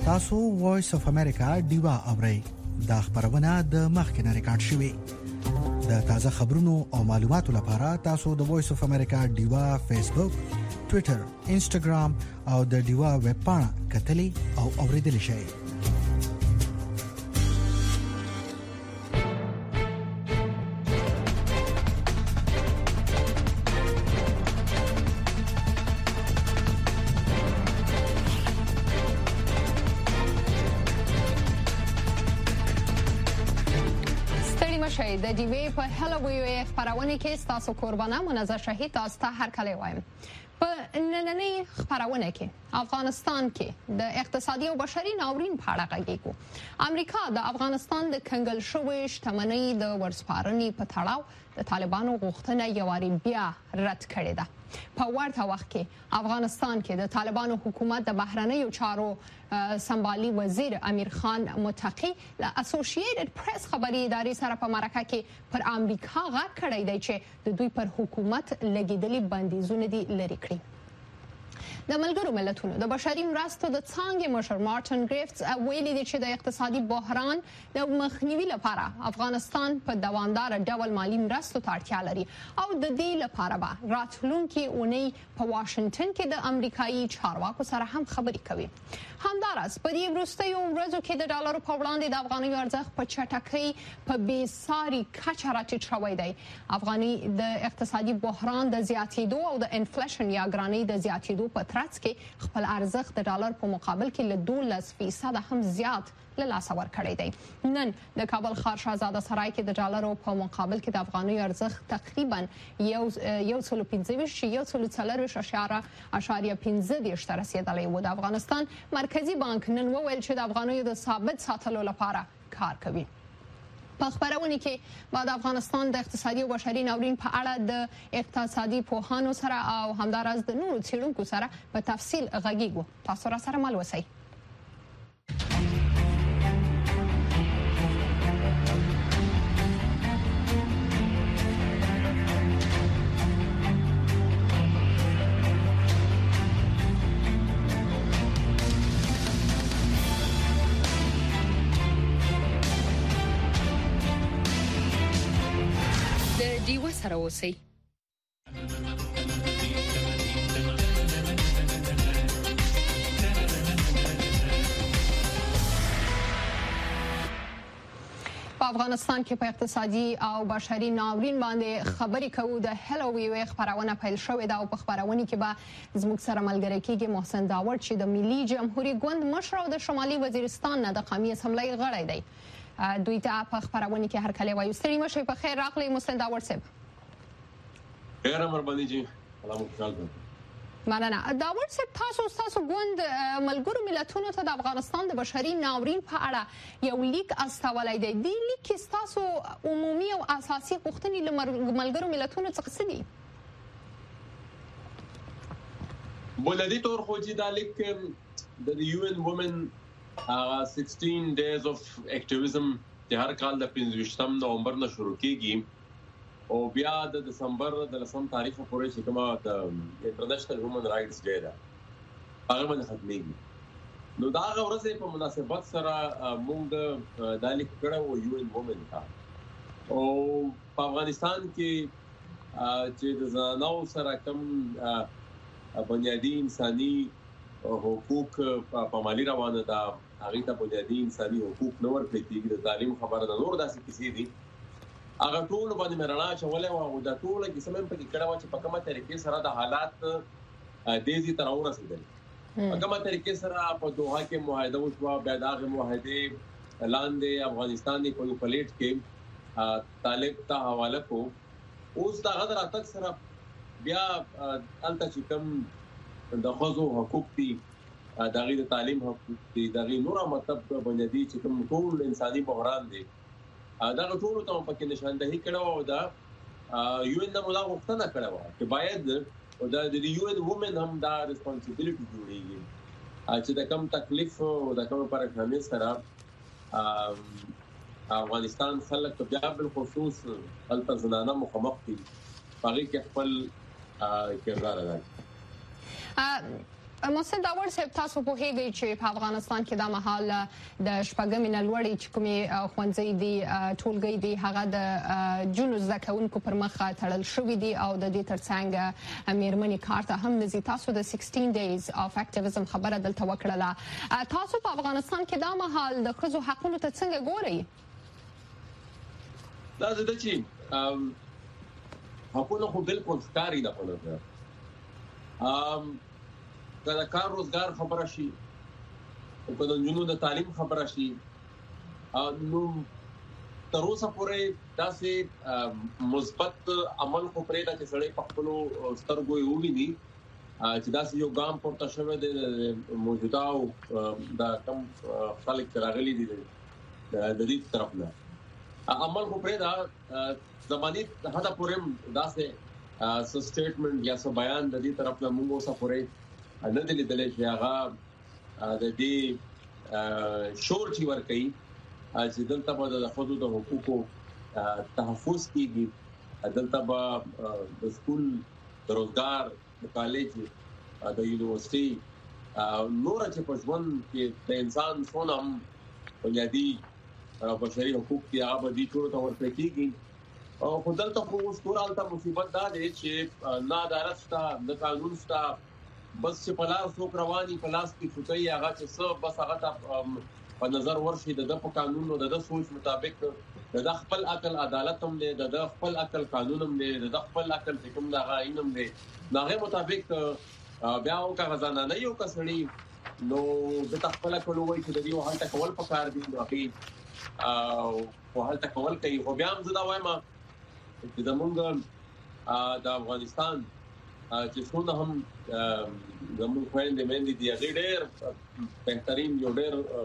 تاسو وایس اف امریکا دیوا اورئ دا خبرونه د مخکنه ریکارډ شوی د تازه خبرونو او معلوماتو لپاره تاسو د وایس اف امریکا دیوا فیسبوک ټوئیټر انسټاګرام او د دیوا ویب پاڼه کتلی او اوریدل شئ د ډیوی په هلو وی خبرونه کې تاسو قربانه منزه شهید تاسو ته هر کله وایم په نننۍ خبرونه کې افغانستان کې د اقتصادي او بشري ناورین په اړه غږیږو امریکا د افغانستان د کنګل شوی شتمنۍ د ورسپارنې په تړاو د طالبانو غوښتنه یواري بیا رد کړې ده په ورته وخت کې افغانستان کې د طالبانو حکومت د بهرنیو چارو سمبالي وزیر امیر خان متقی له اسوسییټډ پریس خبري ادارې سره په مرکه کې پر امریکا غږ کړی دی چې د دوی پر حکومت لګیدلي بندیزونه دي لري کړی د ملګرو ملتونو د بشري مرستو د څانګې مشر مارټن ګریفټس ویلي دی چې د اقتصادي بحران د مخنیوي لپاره افغانستان په دوامدار ډول مالی مرستو ته اړتیا لري او د دې لپاره به راتلونکي اونۍ په واشنگټن کې د امریکایي چارواکو سره هم خبرې کوي همدارس په دې وروستیو ورځو کې د ډالرو په وړاندې د افغاني ارزښت په چټکۍ په بېساري کچه راټیټ شوی دی افغاني د اقتصادي بحران د زیاتېدو او د انفلیشن یا ګرانۍ د زیاتېدو په ترڅ کې خپل ارزښت د ډالر په مقابل کې له 12% هم زیات له لاسه ورکړی دی نن د کابل ښار شاهزاده سرای کې د ډالرو په مقابل کې د افغاني ارزښت تقریبا 1.15 ته رسیدلی و د افغانستان مرکزی بانک نن وویل چې د افغانیو د ثابت ساتلو لپاره کار کوي په خبرونه کې بعد افغانستان د اقتصادي او بشري ناورین په اړه د اقتصادي پوهانو سره او همدارس د نورو څېړونکو سره په تفصیل غږیږو تاسو را سره مل وسی دیوه سره اوسئ په افغانستان کې په اقتصادي او بشري ناورین باندې خبرې کوو د هلو وی خبرونه پیل شوې ده او په خبرونه کې به زموږ سره ملګری کېږي محسن داوود چې د ملي جمهوریت ګوند مشر او د شمالي وزیرستان نه د قومي اسمبلی غړی دی دوی ته په خبرونه کې هر کله وایو ستړي مشه په خیر راغلی محسن داوود صاحب خیر مربانی جی سلام علیکم مننه داوود صاحب تاسو ګوند ملګرو ملتونو ته د افغانستان د بشري ناورین په اړه یو لیک استولای دی د لیک تاسو عمومي او اساسي غوښتنې له ملګرو ملتونو څخه څه دي بولدي تور خو چې د لیک د یو ان وومن 16 days of activism د هر کال د 15 نومبر نه شروع کیږي او بیا د دسمبر د 10 تاریخ پورې چې کومه د انټرنیشنل هیومن رائټس ډے ده هغه باندې ختميږي نو دا ورځې په مناسبت سره موږ د لیک کړه یو ان وومن کا او په افغانستان کې چې د زنانو سره کوم بنیادی انساني حقوق په مالی روانه ده هغه ته بنیادی انساني حقوق نور کېږي د تعلیم خبره ده نور داسې کیسې دي هغه ټول باندې مرنا چولې او د ټول کیسه مې په کې کړه چې په کومه طریقې سره د حالات دیزي تر ورسېدل په کومه طریقې سره په دوحه کې معاهده وشو بیا دغه معاهده لاندې افغانستان په پلیټ کې طالب ته حواله کو اوس دا غدر اتک سره بیا الته چې کوم د خزو حقوق دي دغه د تعلیم حقوق دي دغه نور مطلب بنیادی چې کوم ټول انساني بحران دي دا ټول ته په کې نشاندهي کړو او دا یو ان مولا غوښتنه کړو چې باید دا د یو ان وومن هم دا ریسپانسیبিলিټي جوړیږي چې د کم تکلیف او د کم پریشانی سره افغانستان خلک بیا بل خصوص الته زنانه مخامخ دي هغه کې خپل کردار ادا مسعود داور صاحب تاسو په هیګي چې په افغانستان کې د مهال د شپږمې نلوړي چې کومې خوندزي دي ټولګي دي هغه د جنو زکونکو پر مخ تړل شوې دي او د دې ترڅنګ میرمنې کار ته هم نزي تاسو د 16 days of activism خبره دلته وکړه تاسو په افغانستان کې د مهال د ښځو حقوقو ته څنګه ګورئ دا زده چې حقوقو خو بالکل ښکاری ده په نظر کله کار روزګار خبره شي او کله جنونو د تعلیم خبره شي نو تر اوسه پورې داسې مثبت عمل خو پرې دا چې سړی په خپل سترګو یې وویني چې داسې یو ګام پورته شوی د موجوده او د کم خلک راغلي دي د دې طرف نه عمل خو پرې دا زماني هدا پورې داسې سټیټمنټ یا څه بیان د دې طرف نه موږ اوسه پورې نه دي لیدل چې هغه د دې شور چې ور کوي چې دلته په د خپل د حقوقو تحفظ کیږي دلته په د سکول د روزګار د کالج د یونیورسيټي نور چې په ژوند کې د انسان څونم بنیادی بشري حقوق کې هغه دي ټول ته ورته کیږي او په دلته خو اوس ټول مصیبت دا دی چې نه عدالت شته نه قانون شته بس چې په لاس څوک رواني په لاس کې چوتای هغه چې څه بس هغه ته په نظر ورشي د په قانون او د سوچ مطابق د خپل عقل عدالت هم دی د خپل عقل قانون هم دی د خپل عقل حکم دا غاین هم دی داغه مطابق بیا او کا غزانه نه یو کسړي نو د خپل کولو وای چې د دې حالت کول پکار دي نو هغه او حالت کول کوي خو بیا هم زدا وایم چې زمونږ د افغانستان چې څونه هم زموږ خويندې مېندې دي هغه ډېر بهترین یو ډېر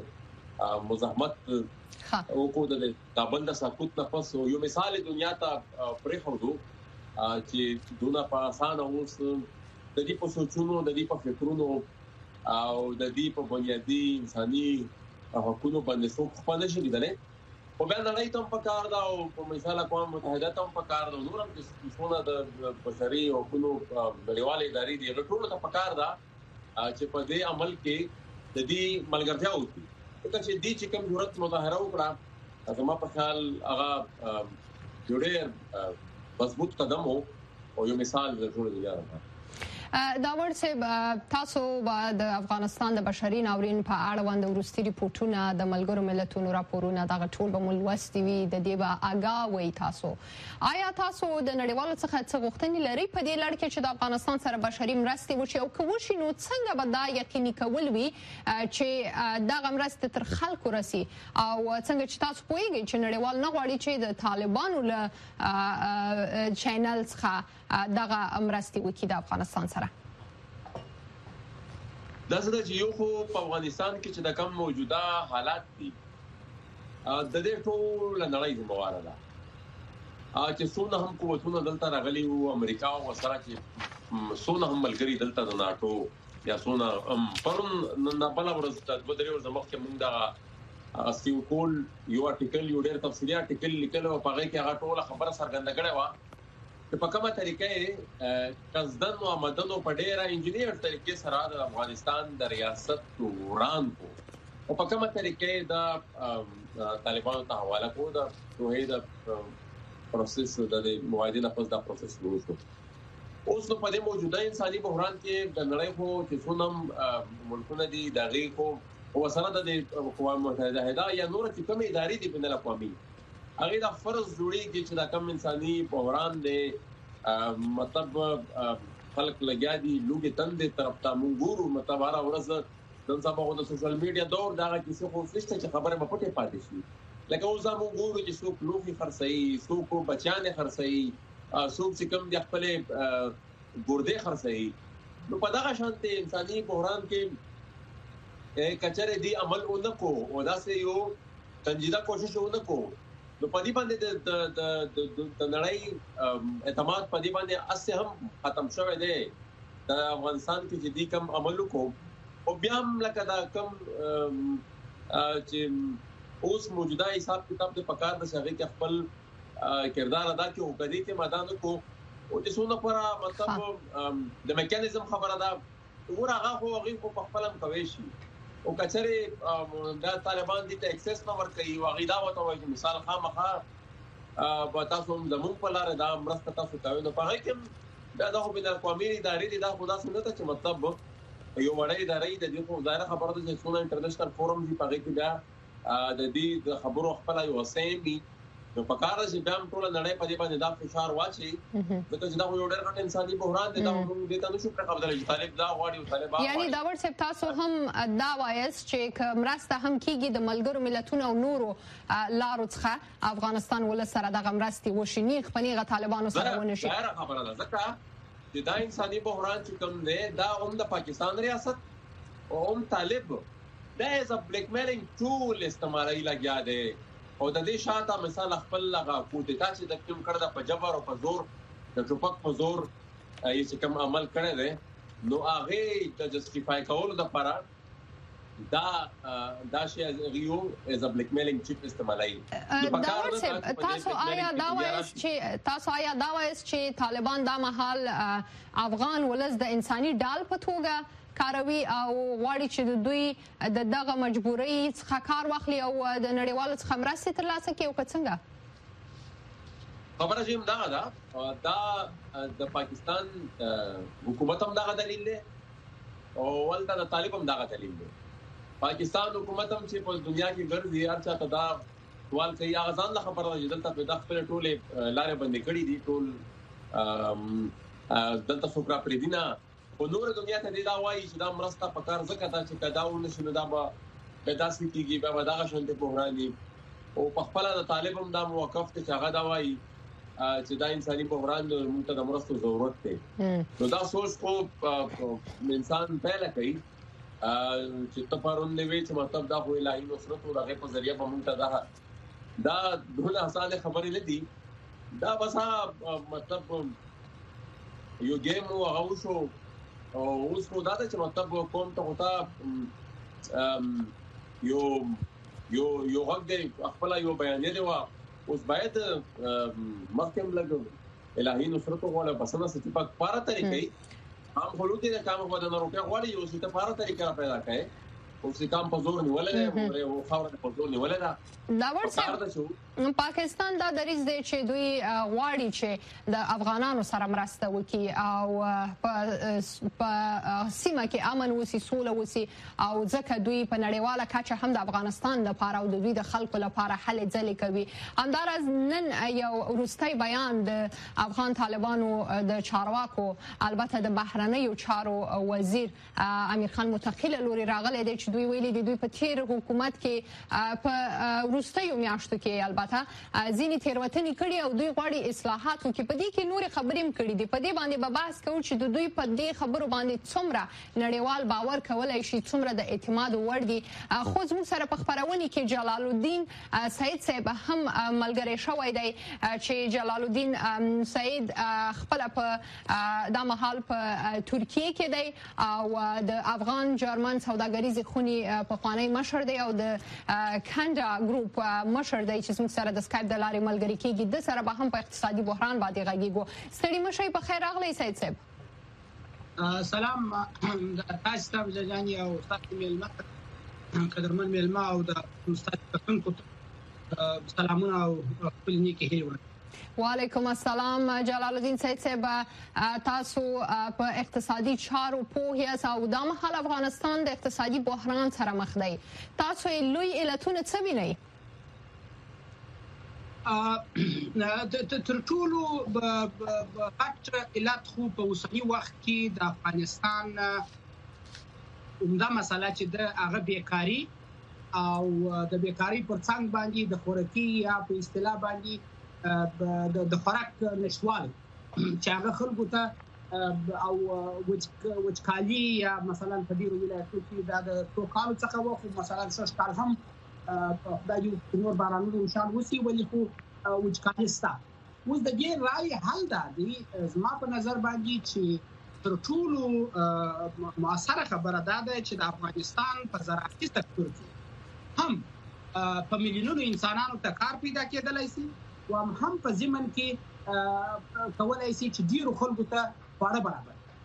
غټ مزاحمت او کو د کابل د سقوط نه پس یو مثال دنیا ته پرې خورو چې دونه په آسان اوس د دې په سوچونو د دې په فکرونو او د دې په بنیادی انساني حقوقو باندې څوک خپل نشي لیدلې او بیا نه ته په کار دا او په مثال اقوام متحده ته په کار دا نور هم چې څونه د بشري حقوقو نړیوالې ادارې دي ټول ته په کار دا چې په دې عمل کې د دې ملګرتیا وکړي چې دې چې کوم ضرورت مظاهره وکړه زما په خیال هغه جوړه مضبوط قدم وو او یو مثال جوړ دی یاره داور صاحب تاسو د افغانستان د بشري ناورین په اړه وند ورستي ریپورتونه د ملګرو ملتونو راپورونه د ټول به ملوستي وي د دې به آگاوي تاسو آیا تاسو د نړیوالو څخه څه غوښتنې لري په دې لړ کې چې د افغانستان سره بشري مرستې وشي او کوشي نو څنګه به دا یقیني کول وي چې دا مرستې تر خلکو رسي او څنګه چې تاسو پوهیږئ چې نړیوال نه غواړي چې د طالبانو له چینل څخه دغه مرستې وکړي د افغانستان سره دا څه چې یو خو په افغانستان کې چې د کم موجوده حالات دي د دې ټول نړۍ زمواره ده چې څونه هم قوتونه دلته راغلي او امریکا او سره چې څونه هم ملګری دلته د ناتو یا څونه پرون نه بل ورځ د بدري ورځ مخکې موږ دا اسیو کول یو ارتیکل یو ډېر تفصیلي ارتیکل لیکلو په هغه کې هغه ټول خبره څرګنده کړې و په کومه طریقې قصدن او آمدنو په ډېره انجینیر طریقې سره د افغانستان د ریاست وړاندې او په کومه طریقې د طالبانو ته حواله کو د توحید پروسس د موادي لپاره د پروسس وروسته اوس په دې موجوده انساني بحران کې د نړۍ خو چې څونم ملکونه دي دغه خو او سره د اقوام متحده یا نور چې کومې ادارې دي بین الاقوامي هغه د فرض جوړیږي چې دا کم انساني بحران دی مطلب خلک لګیا دي لوګي تندې طرف ته مونږ ګورو مطلب هر ورځ د سبا د سوشل میډیا دور دا کیسه خو نشته چې خبره په پټه پاتې شي لکه اوس مونږ ګورو چې څوک لوګي خرڅي څوک بچانه خرڅي څوک چې کم د خپل ګردې خرڅي نو په دغه شانته انساني بحران کې کچره دی عمل اونکو او دا سه یو تنجیده کوشش اونکو نو په دې باندې د نړۍ اعتماد په دې باندې اسه هم ختم شوی دی د افغانستان کې چې دې کم عمل وکړو او بیا هم لکه دا کم چې اوس موجوده حساب کتاب د پکار د شغې کې خپل کردار ادا کوي او کدي کې مدان کو او چې څونه پر مطلب د میکانیزم خبره ده ورغه خو هغه په خپلم کوي شي او کچره دا طالبان دي ته اکسس نه ورکوي او غیدا وته وایي مثال خامخا په تاسو زموږ په لار دا مرسته تاسو کوي نو په هغه کې دا د بین الاقوامي ادارې دا خدا څنګه ته چې مطلب یو وړي ادارې د دې خو ظاهر خبره ده چې څونه انټرنیشنل فورم دی په هغه کې دا د دې خبرو خپل یو سیمي نو په کار چې بیا ټول نړۍ په دې باندې دا فشار واچي ځکه چې دا یو ډېر غټ انساني بحران دی دا موږ دې ته نشو خبرې چې طالب دا غواړي او طالبان یعنی دا ورته تاسو هم دا وایس چې مرسته هم کیږي د ملګرو ملتونو او نورو لارو څخه افغانستان ول سره د غمرستي وشنی خپنیغه طالبانو سره ونشي دا خبره ده ځکه چې دا انساني بحران چې کوم دی دا هم د پاکستان ریاست او هم طالب دا از ا بلیک میلینګ ټول استعمالي لګیا دی او د دې شاته مثال خپل لغه کوټه چې د کوم کړه په جبر او په زور د ټوپک په زور یې کوم عمل کړی دی نو هغه د جسټیفای کولو لپاره دا شی ریو از ا بلیک میلینګ چیپ استعمالي تاسو آیا دا وایس چې طالبان دا مهال افغان ولز د انساني ډال په توګه کاروي او غواړي چې دوی د دغه مجبورۍ څخه کار واخلي او د نړیوالو څخه مرستې ترلاسه کړي او څنګه خبره چې دا دا د پاکستان حکومت هم دا دلیل دی او ولته د طالب هم دا دلیل دی پاکستان حکومت هم چې په دنیا کې ګرځي هر چا ته دا سوال کوي هغه ځان له خبره چې دلته په دغه ټوله لارې بندې کړې دي ټول دلته څوک پردینه په نور دنیا ته دا وایي چې دا مرسته په کار ځکه دا چې کداونه شنو دا به داسې کیږي به دا شانته بحران دي او په خپل د طالب هم دا موقف ته هغه دا وایي چې دا انساني بحران د موږ ته د مرستو ضرورت دی نو دا سوچ کو انسان پیدا کوي چې تفرون دی چې مطلب دا خو الهي نصرت او دغه په ذریعہ به موږ ته دا ډول اسانه خبرې نه دي دا بس مطلب یو گیم او هغه شو او اوس خو دا چې مطلب کوم ته ہوتا یو حق دی خپل یو بیان دی وا اوس باید محکم لګو الهي نصرت غواړي بسنه ستې په پاره طریقې هم خلوتي د کام په دنه روپیا غواړي یو ستې پاره طریقې پیدا کړي او چې کام په زور نیولې او خاور په زور نیولې دا ورته پاکستان دا دریځ دی چې دوی غواړي چې د افغانانو سره مرسته وکړي او په سیمه کې امن وسی سوله وسی او ځکه دوی په نړیواله کچه هم د افغانستان لپاره او د دوی د خلکو لپاره حل ځلې کوي همدارس نن یو وروستي بیان د افغان طالبانو د چارواکو البته د بهرنیو چارو وزیر امیر خان متقی لوري راغلی دی چې دوی ویلي دي دوی په تیر حکومت کې په وروستیو میاشتو کې البته ځینې تیروتنې کړي او دوی غواړي اصلاحات وکړي په دې کې نور خبرې هم کړي دي په دې باندې به بحث کوو چې دوی په دې خبرو باندې څومره نړیوال باور کولای شي څومره د اعتماد وړ دي خو زموږ سره په خبرونه کې جلال الدین سعید صاحب هم ملګری شوی دی چې جلال الدین سعید خپل په د مهال په ترکیه کې دی او د افغان جرمن سوداګریز خونی په خوانی مشر دی او د کاندا ګروپ مشر دی چې موږ سره د سکایپ د لارې ملګری کیږي د سره به هم په اقتصادي بحران باندې غږیږو ستړي مشي په خیر راغلی سید صاحب سلام تاسو ته ځاني او تاسو ملما قدرمن ملما او د مستقبل سلامونه او خپل نیکی هیله وعلیکم السلام جلال الدین سعید صاحب تاسو په اقتصادي چارو پوهیاست او د مهال افغانستان د اقتصادي بحران سره مخ دی تاسو لوی علتونه څه وینئ تر ټولو غټ علت خو په اوسني وخت کې د افغانستان عمده مسله چې د هغه بیکاری او د بیکاری پر څنګ باندې د خوراکي یا په اصطلاح باندې د خوراک نشوال چې هغه خلکو ته او وچکالي یا مثلا په دې ولایتو کې د توکالو څخه وخت مثلا څه کال هم د یو نور بارانونو شان وسی ولې خو وچکالي ستا اوس د دې رائے حل ده زما په نظر باندې چې تر ټولو مؤثره خبره ده چې د افغانستان په زراعتي سکتور کې هم په میلیونونو انسانانو ته کار پیدا کېدلای شي او هم په ضمن کې کولای شي چې ډیرو خلکو ته خواړه برابر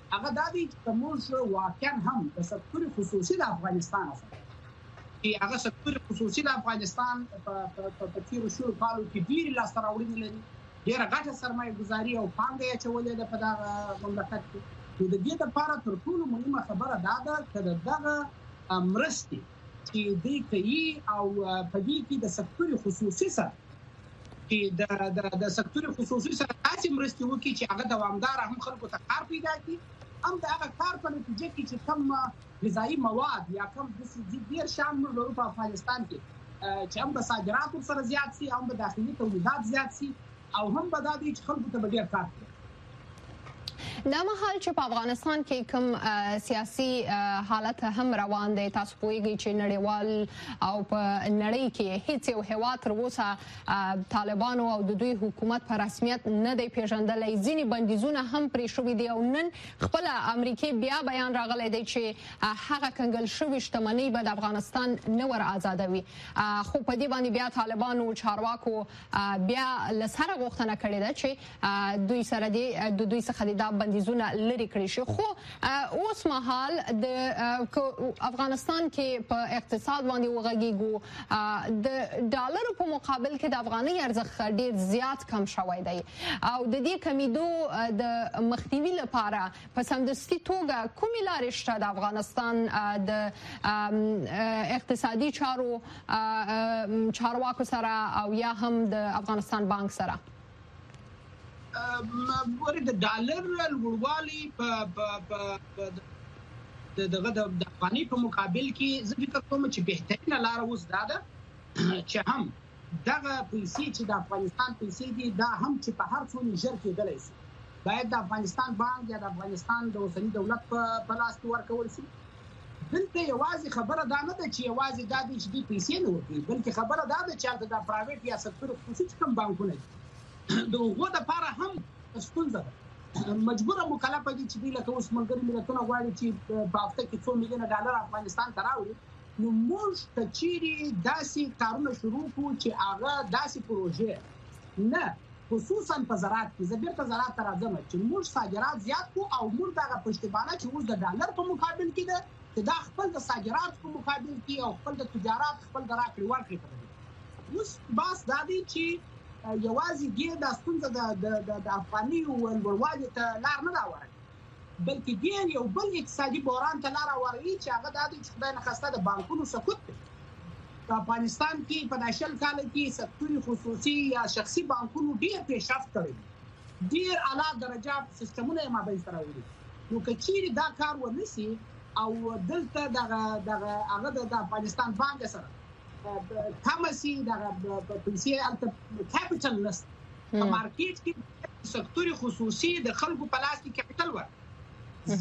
هغه د دې موږ واقعا هم د سکتور خصوصي د افغانستان سره چې هغه سکتور خصوصي د افغانستان په تیرو شلو کالو کې ډېر لاسته راوړنې لري، ډېره غټه سرمایه ګزاري او پانګه یې اچولې ده په دغه مملکت کې. نو د دې لپاره تر ټولو مهمه خبره دا ده چې دغه مرستې چې دوی کوي او په دې کې د سکتور خصوصي سره چې د سکتور خصوصي سره تاسو مرستې وکړي چې هغه دوامدار هم خلکو ته کار پیدا کړي، هم د هغه کار په نتیجه کې چې کم غذایی مواد یا کم د ډیر شان نور په افغانستان کې چې هم د صادراتو سره زیات سي، هم د داخلي تولیدات زیات سي، او هم به دا دي چې خلکو ته ډیر کار کوي. دا مهال چې په افغانستان کې کوم سیاسي حالت هم روان دی، تاسو پوهیږئ چې نړیوال او په نړۍ کې هیڅ یو هیواد تر اوسه طالبانو او د دوی حکومت په رسمیت نه دی پیژندلی. ځینې بندیزونه هم پرې شوي دي او نن خپله امریکې بیا بیان راغلی دی چې هغه کنګل شوي شتمنۍ به د افغانستان نه ور ازادوي، خو په دې باندې بیا طالبانو چارواکو بیا له سره غوښتنه کړې ده چې دوی سره د دوی څخه د بندیزونه لري کړی شي. خو اوس مهال د افغانستان کې په اقتصاد باندې وغږیږو، د ډالر په مقابل کې د افغانۍ ارزښت ډیر زیات کم شوی دی او د دې کمیدو د مخنیوي لپاره په سمدستي توګه کومې لارې شته د افغانستان د اقتصادي چارواکو سره او یا هم د افغانستان بانک سره؟ د ډالر لوړوالي په د افغاني په مقابل کې زه فکر کوم چې بهترینه لار اوس دا ده چې هم دغه پیسې چې د افغانستان پیسې دي دا هم چې په هر څو ژر کېدلی شي باید د افغانستان بانک یا د افغانستان د اوسني دولت په لاس کې ورکول شي. دلته یوازې خبره دا نه ده چې یوازې دا دي چې دوی پیسې نه ورکوي، بلکې خبره دا ده چې د پرایویټ یا سکتور خصوصي کوم بانکونه دي د هغو دپاره هم ستونزه ده، مجبوره مکلفه دي چې دوی لکه اوس ملګري ملتونه غواړي چې په هفته کې 2 میلیونه ډالر افغانستان ته راوړي. نو موږ ته چیرې داسې کارونه شروع کړو چې هغه داسې پروژې نه، خصوصا په زراعت کې، زه بیرته زراعت ته راځم، چې موږ صادرات زیات کړو او موږ دغه پشتیبانه چې اوس د ډالر په مقابل کې ده چې دا خپل د صادرات په مقابل کې او خپل د تجارت خپل د راکړې ورکړې په ده. اوس بس دا دی چې یوازې دې د ستونزه د افغاني لوړوالي ته لار نه راوړي، بلکې دې یو بل اقتصادي بحران ته لار راوړي چې هغه دا دی چې خدای نخواسته د بانکونو سقوط دی. په افغانستان کې په 10 کال کې سکتور خصوصي یا شخصي بانکونو ډېر پیشرفت کړی، ډېر اعلی درجه سیستمونه یې مابین سره وړي. نو که چیرې دا کار ونشي او دلته دغه هغه د افغانستان بانک سره کمسی دغه پیسې البته کیپټل نست په مارکیټ کې سکتور خصوصي د خلکو په لاس کې کیپټل ور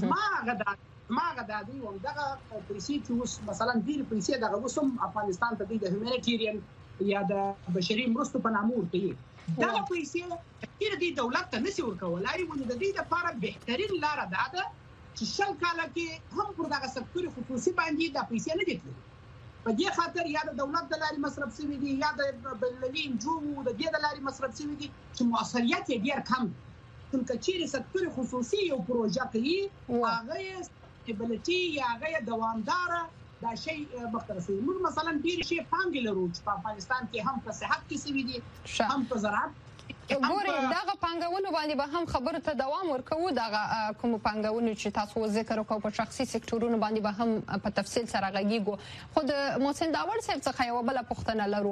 ما غدا دی او دغه پیسې چې اوس مثلا ډیر پیسې دغه وسم افغانستان ته د هیومانیټیرین یا د بشري مرستو په نامه ورته دغه پیسې چې د دولت ته نشي ورکولای، ونه د دې لپاره بهترین لار ده چې 10 کال کې هم پر دغه سکتور خصوصي باندې د پیسې نه دي په دې خاطر یا د دولت د لارې مصرف شوی دي یا د بلنی انجو د دې د لارې مصرف شوی دي چې موثریت یې ډیر کم. څنګه چې سکتور خصوصي یو پروژه کوي هغه استابیلیټي یا هغه دوامدار دا شی مختصر شي. موږ مثلا ډیر شی پانګې لرو چې په افغانستان کې هم په صحت کې سوي دي هم په زراعت. ګوري دغه پانګونو باندې به هم خبرو ته دوام ورکوو، دغه کوم پانګونو چې تاسو ذکر وکړو په شخصي سکتورونو باندې به هم په تفصیل سره غږیږو. خو د محسن داوړ صاحب څخه یو بل پوښتنه لرو.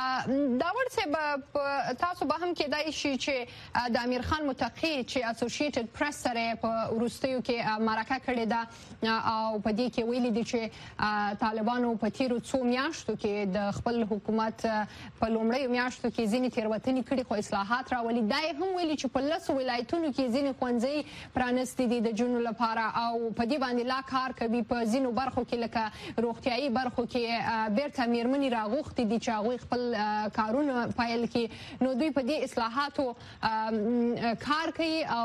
داوړ صاحب تاسو به هم کېدای شي چې د امیر خان متقی چې اسوسییټډ پریس سره په وروستیو کې مرکه کړې ده او په دې کې ویلي دي چې طالبانو په تیرو 2 میاشتو کې د خپل حکومت په لومړیو میاشتو کې ځینې تېروتنې کړې خو اصلاحات راولي. دا هم ویلي چې په 10 ولایتونو کې ځینې ښوونځي پرانستې دي د جنونو لپاره او په دې باندې لا کار کوي. په ځینو برخو کې لکه روغتیايي برخو کې بیرته میرمنې راغوښتې دي چې هغوی خپل کارونه پیل کړي. نو دوی په دې اصلاحاتو کار کوي او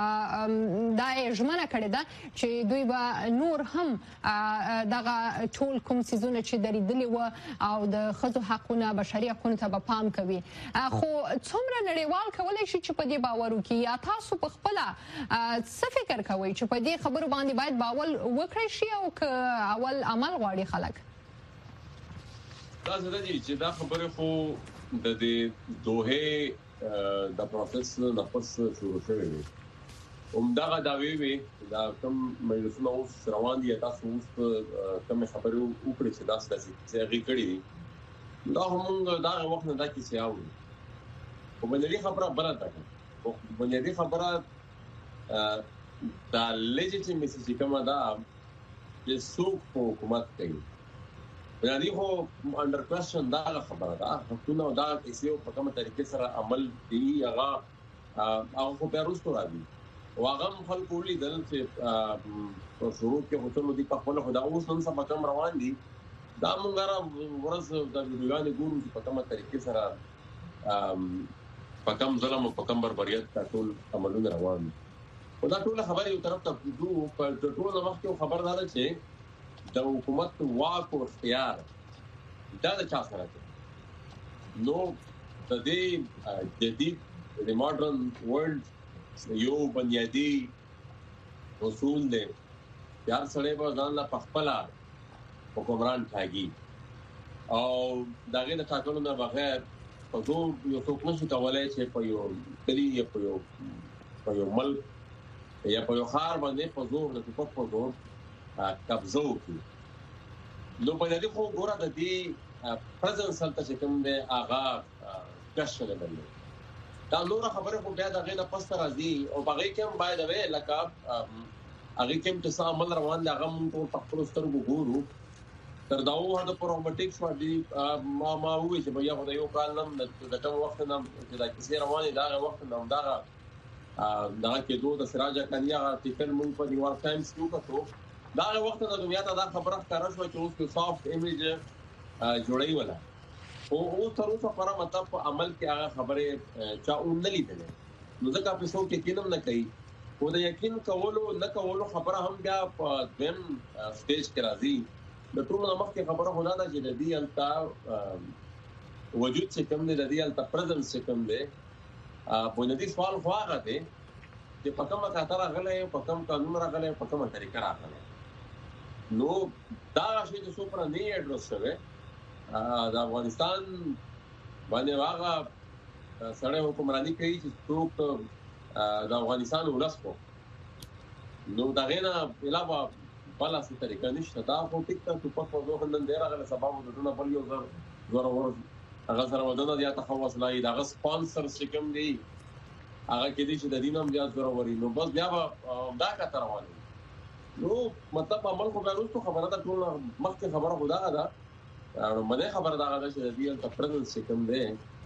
دا یې ژمنه کړې ده چې دوی به نور هم دغه ټول کوم څیزونه چې درېدلي وو او د ښځو حقونه بشري حقونو ته به پام کوي. خو څومره نړیوال کولای شي چې په دې باور وکړي یا تاسو په خپل څه فکر کوئ چې په دې خبرو باندې باید باور وکړي شي او اول عمل غواړي خلک؟ دا زه دې چې دا خبره خو د دې دوه د پروسس نه پس شروع شوې وي همدغه دا وی دا کوم مجلسونه اوس روان دي تاسو اوس کوم خبرو وکړي چې دا څه غي کړی دا هم دا وخت نه دا کې څه اوري او بنري خبره بلته او بنري خبره دا لیجیټیمیسي چې کومه دا چې څوک په حکومت کوي بنري هو انډر کوېسچن دا خبره ده حکومت دا کیسه په کومه طریقې سره عمل دی هغه په پیروستو راځي واغم خلکو لیدل چې په شروع کې هوټل دي په خپل خدا اوس نن سبا کم روان دي دا مونږ را ورځ د ویډیوګانې ګورو چې په کومه طریقې سره په کوم ظلم او په کوم بربریت ټول عملونه روان دي او دا ټول خبره یو طرف ته دوه په ټول وخت یو خبردار چې د حکومت واک او اختیار دا د چا سره دی نو د دې جدید د ماډرن ورلد یو بنیادی اصول دی یار سره به ځان لا پخپلا حکمران ټاګي او داغه د ټاکلو نه بغیر په دوه یو څوک نشي کولای چې په یو کلی یا په یو ملک یا په یو خار باندې په زور د په زور قبضه وکړي نو په دې خو ګوره د دې پرزنس هلته چې کوم دی هغه کښنه باندې دا نور خبره خو بیا دغه نه پس راځي او بغي کوم باید وې لکه هغه کوم چې عمل روان دي هغه موږ په خپل سترګو ګورو تر دا وو د پرومټیکس باندې ما وې چې بیا خو یو کال نم د کوم وخت نم چې دا کیسه روانه دا وخت نم دا کې دوه د سراج کنیا ارتیکل موږ په نیویارک ټایمز کې وکړو دا وخت د دنیا ته دا خبره ښکارا شو چې اوس په سافټ ایمیج جوړی ولا او تر اوسه پر مطلب عمل کې هغه خبره چا اون نه لیدل نو ځکه په څو کې کینم نه کوي او د یقین کولو نه کولو خبره هم بیا په دیم سټیج کې راځي د ټول نمخ کې خبره هونا ده چې د دې التا وجود چې کوم دی د دې التا پرزنس چې کوم دی بنیادی سوال خواغه دی چې په کومه خاطر غلې په کوم قانون راغلې په کومه طریقه راغلې نو دا شی چې څو پر نه اډرس شوی د افغانستان باندې واغه سړی حکمرانی کوي چې څوک د افغانستان ولسکو نو دا غینا علاوه بل څه طریقه نشته دا خو ټیک ته په خو ځو نن ډیر غل سبب د دونه بل یو زر هغه سره ودانه یا تخوص لای دا غ سپانسر سکم دی هغه کې دي چې د دینم بیا ضروري نو بس بیا دا کا روانه نو مطلب عمل خو بیروستو خبره ده ټول مخکې خبره خدا ده مده خبره دا غواړي چې د دې په پرزنس کوم دی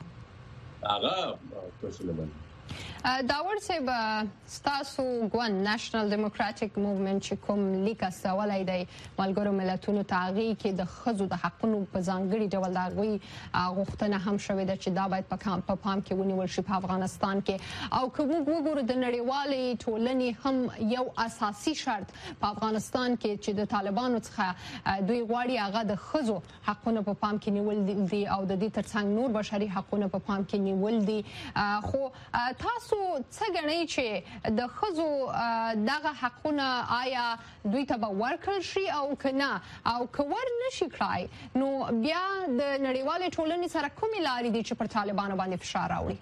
هغه کوشش نه داور صاحب ستاسو ګوند نېشنل ډیموکراټک موومېنټ چې کوم لیک استولای دی ملګرو ملتونو تاغي کې د خزو د حقونو په ځانګړي ډول دا غوي غوښتنه هم شوې ده چې دا باید په پام کې ونیول شي په افغانستان کې او کوم وګورو د نړیوالې ټولنې هم یو اساسي شرط په افغانستان کې چې د طالبانو څخه دوی غواړي هغه د خزو حقونو په پام کې نیول دي او د دې ترڅنګ نور بشري حقونو په پام کې نیول دي خو تاسو څه غنئ چې د خزو دغه حقونه آیا دوی ته به ورکړل شي او کنه او کور نشي کړای نو بیا د نړیوالې ټولنې سره کومې لارې دي چې پر طالبانو باندې فشار راوړي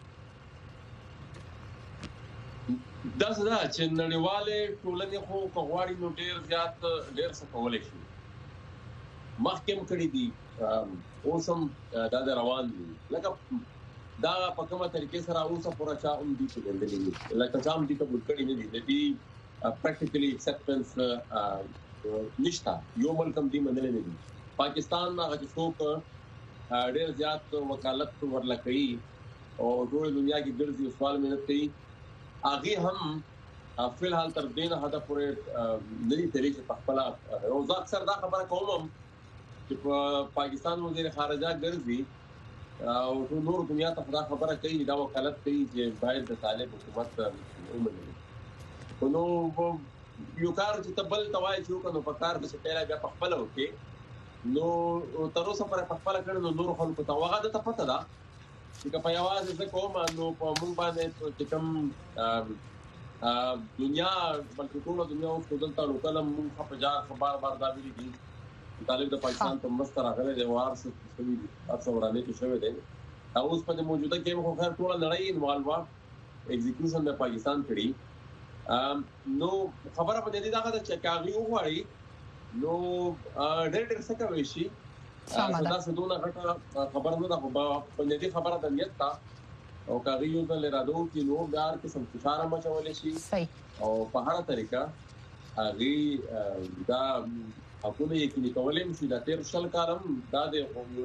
دا چې نړیوالې ټولنې خو کوغواړي نو ډیر څه کولای شي محکم کړی دي اوسم دا روان دي لکه دا په کومه طریقې سره اوسه پورا چا هم دي چې ګندلې لکه چا هم دي قبول کړي نه دي د دې پریکټیکلی اکسپټنس نشته یو ملک هم دي منل نه دي پاکستان هغه څوک ډېر زیات وکالت ورلکې او ټول دنیا کې ګرځي سوال مینت کوي هغه هم فل حال تر دین هدا پورې نړۍ طریقې په خپل روز اکثر دا خبره کوم چې پاکستان وزیر خارجه ګرځي او نور دنیا ته خدا خبره کوي دا وکالت کوي چې باید د طالب حکومت ومني نو یو کار چې تبل توای چې کنو په کار د شپېلا بیا په خپل وکي نو تر اوسه پر خپل کړه نو نور خلکو ته وغه د پته ده چې په یوازې ځکه کوم نو په موږ باندې چې کوم دنیا بلکې ټول دنیا اوس دلته نو کله موږ په جار خبر دا ویلي دي طالب د پاکستان په مستر راغلي د وارث سوي دي تاسو ورانه کې شوی دی اوس په موجوده کې خو خیر ټول نړۍ انوالوا ایگزیکیوشن د پاکستان کړی نو خبره په دې دا چې کاغي وغواړي نو ډېر څه کوي شي دا څه دونه غټه خبر نه ده په دې خبره د نیت تا او کاغي یو ځل رادو کې نو بار کې سم فشار مچول شي او په هر طریقه هغه دا حکومت یې کولای شي دا تیر شل کارم دا د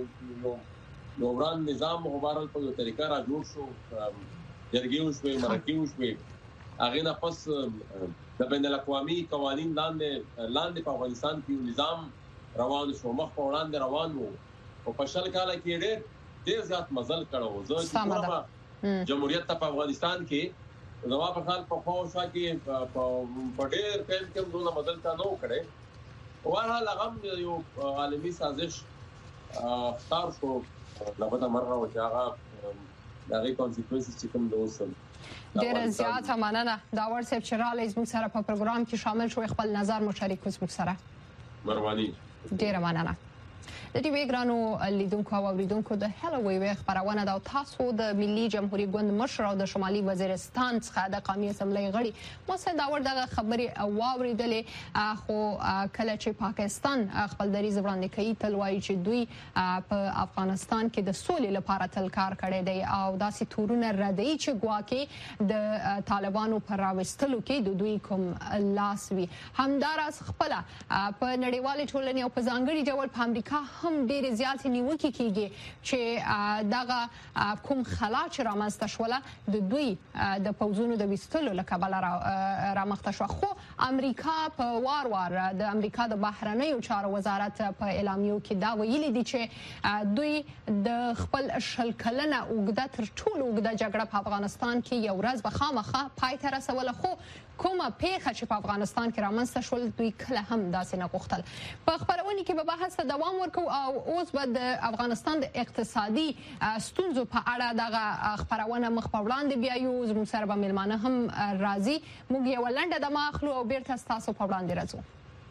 نوران نظام مبارل په یو طریقه را جوړ شو جرګې وشوي مرکې وشوي هغه نه پس د بین الاقوامي قوانين لاندې په افغانستان کې نظام روان شو مخ په وړاندې روان وو او په شل کال کې ډېر زیات مزل کړو زه جمهوریت ته په افغانستان کې زما په خپل په خوښه کې په ډېر ټیم کې دونه مزل تا نو کړې ورحال هغه یو عالمي سازش اختار شو لابد مرغه او هغه دغه کانسیکوئنسز چې کوم دوسم ډېر زیات مننه دا ورسېب چې را لېز موږ سره په پروګرام کې شامل شوي خپل نظر مشارک کوم سره مروانی ډېر مننه د ټي وی ګرانو لیدونکو او اوریدونکو د هلو وی خبرونه دا تاسو د ملي جمهوریت ګوند مشر او د شمالي وزیرستان څخه د قومي اسمبلی غړي موسی داور دغه خبري او اوریدلې خو کله چې پاکستان خپل دریځ وړاندې کوي تل وایي چې دوی په افغانستان کې د سولې لپاره تل کار کړی دی او داسې تورونه ردی چې ګواکې د طالبانو پر راوستلو کې د دوی کوم لاس وي همداراز خپل په نړیوال ټولنې او په ځانګړي ډول په امریکا هم ډېر زیات نیوکې کیږي چې دغه کوم خلا چې رامنځته شوله د دوی د پوزونو د وستلو لکبل رامنځته شو خو امریکا په وار د امریکا د بهرنیو چارو وزارت په اعلامیو کې دا ویلي دي چې دوی د خپل شل کلنه اوږده تر ټولو اوږده جګړه په افغانستان کې یو ورځ به خامخا پای ته رسوله خو کومه پیښه چې په افغانستان کې رامنځته شول دوی کله هم داسې نه غوښتل په خبرونه کې به بحث دوام ورکو او اوس به د افغانستان د اقتصادي ستونزو په اړه دغه خبرونه مخ په وړاندې بیایو زموږ سره به ملمانه هم راځي موږ یو لنډه د ماخلو او بیرته تاسو په وړاندې راځو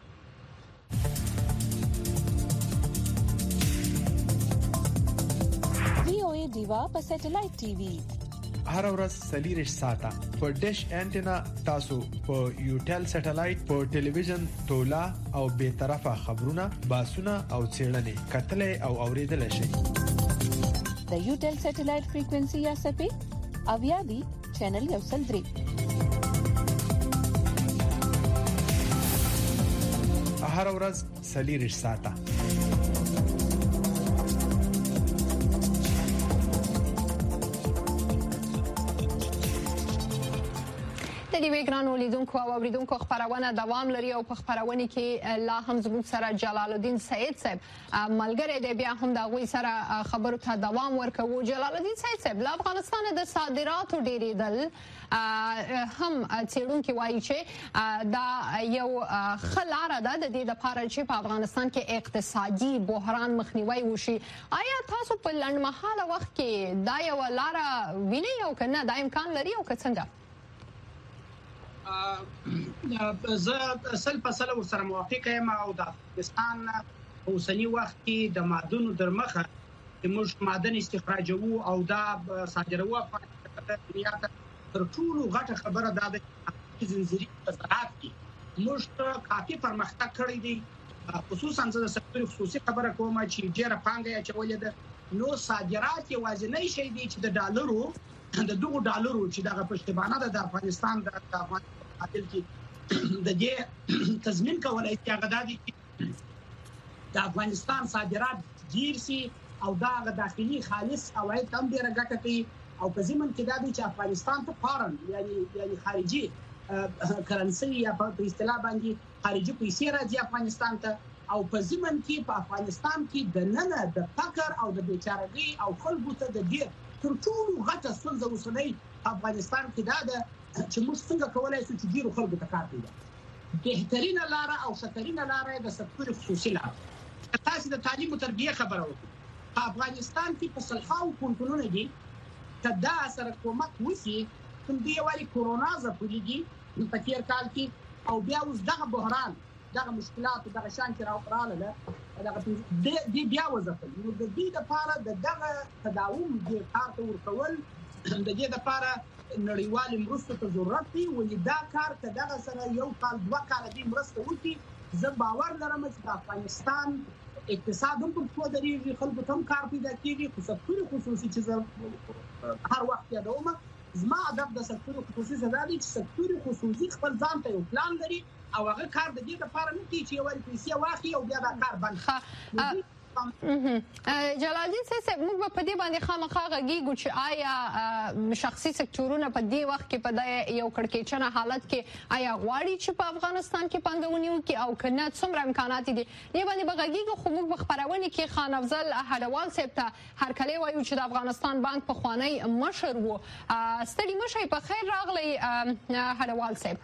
VOA دیوا په سټلایټ ټي وي هر ورځ سلیریش ساته په ډیش انټینا تاسو په یوټل سټلایټ په ټلویزیون تولا او به طرفه خبرونه باسونه او چیرنې کتلې او اوریدل شي د یوټل سټلایټ فریکوئنسي یا سپې اویا دی چینل یو سل 3 هر ورځ سلیریش ساته د دې وګرانو لیدونکو او اوریدونکو خبرونه دوام لري او په خبرونه کې لا هم زموږ سره جلال الدین سید صاحب ملګری دی بیا هم د غوي سره خبرو ته دوام ورکوي جلال الدین سید صاحب له افغانستان د صادراتو ډیریدل هم چیرونکو وایي چې دا یو خلاره ده د دې لپاره چې په افغانستان کې اقتصادي بحران مخنیوي وشي آیا تاسو په لنډمحاله وخت کې دا یو لاره وینئ او کنه دا امکان لري او څنګه زه اصل په سره سره موافق یم او د افغانستان اوسنی وخت کې د معدنونو درمخه موږ معدن استخراجوو او دا صادروو په دنیا ته تر ټولو غټه خبره ده چې زنجیري صنعت کې موږ کافي پرمختګ کړی دی خصوصا د سکتور خصوصي خبره کوم چې ډیره پانګه اچولې ده نو صادرات یوازینی شی دی چې د ډالرو د دغه ډالرو چې دغه پښتبانه د افغانستان د عادل کې د دې تضمین کولای چې هغه د افغانستان صادرات ډیر سي او دا داخلي خالص عواید هم ډیر ګټه کوي او په ضمن کې دا چې افغانستان ته فارن یعنی خارجي کرنسي یا په اصطلاح باندې خارجي پیسې راځي افغانستان ته او په ضمن کې په افغانستان کې د نن د فقر او د بیچارهګۍ او خلکو ته د ډیر تر ټولو غټه ستونزه اوسنۍ افغانستان کې دا ده چې موږ څنګه کولای شو چې ډیرو خلکو ته کار پیدا بهترینه لار او شترینه لار د سکتور خصوصي لار تاسو د تعلیم او تربیه خبره وکړه په افغانستان کې په سلخاو پونتونونه دي کدا سره کومک وسی کوم دی والی کورونا زپلېږي په تیر کال کې او بیا اوس دغه بحران دغه مشکلات دغه شان کې راوړل دغه دی بیا وځل نو د دې لپاره دغه تداوم د کار ته ورکول د دې لپاره نړیوال مرسته ته ضرورت دی ولې دا کار ته دغه سره یو کال دوه کال دی مرسته وکړي زه باور لرم چې د افغانستان اقتصاد هم په درېږي خلکو ته هم کار پیدا کېږي خو سکتور خصوصي چې هر وخت یادوم زما هدف د سکتور خصوصي څخه دی چې سکتور خصوصي خپل ځان ته یو پلان لري او هغه کار د دې لپاره نه کوي چې یو پیسې واخلي او بیا دا کار بند جلال الدین صاحب موږ په دې باندې خامخا غږیږو چې آیا شخصي سکتورونه په دې وخت کې په یو کړکېچنه حالت کې آیا غواړي چې په افغانستان کې پانګونې وکړي او کنه څومره امکانات دي دې باندې بغږیږو خو موږ په خبرونه کې خان افضل هډوال صاحب ته هر کله وایو چې د افغانستان بانک په خوانی مشر وو ستړي مشي په خیر راغلی هډوال صاحب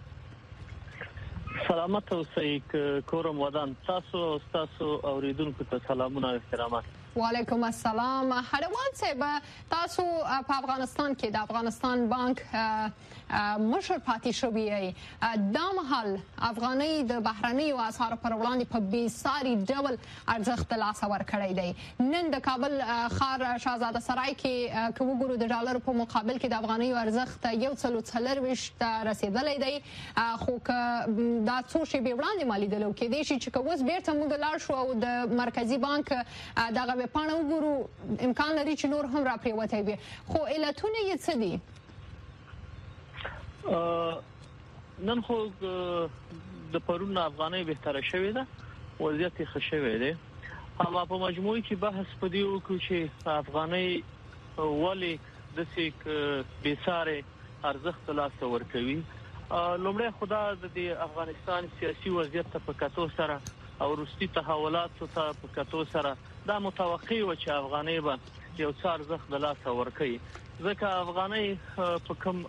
سلامت اوسئ کورم ودان تاسو اوریدونکو ته سلامونه او احترامات وعلیکم السلام هډوال صاحب تاسو په افغانستان کې د افغانستان بانک مشر پاتې شوی دا مهال افغاني د بهرنیو اسعارو پر وړاندې په بیساري ډول ارزښت لاس ورکړی دی نن د کابل ښار شاهزاده سرای کې کوم ګورو د ډالر په مقابل کې د افغاني ارزښت 1.40 رسیدلی دی خو دا څو شی به وړاندې مالي دلو کې دی چې کوس بیرته موږ لاړ شو او د مرکزی بانک دغه پاڼه وګورو امکان لري چې نور هم راپریوتی وي خو علتونه یې څه دي نن خو د پرون افغاني بهتره شوې ده وضعیت ښه شوی دی اما په مجموعي کې بحث پدې وکړو چې افغاني ولې د سیک بیساره ارزښت لاس ورکوي لومړی خدا د افغانستان سیاسي وضعیت په کتو سره او روسي تحولات ته په کتو سره دا متوقع و چې افغاني به یو څار ارزښت د لاس ورکوي ځکه افغاني په کوم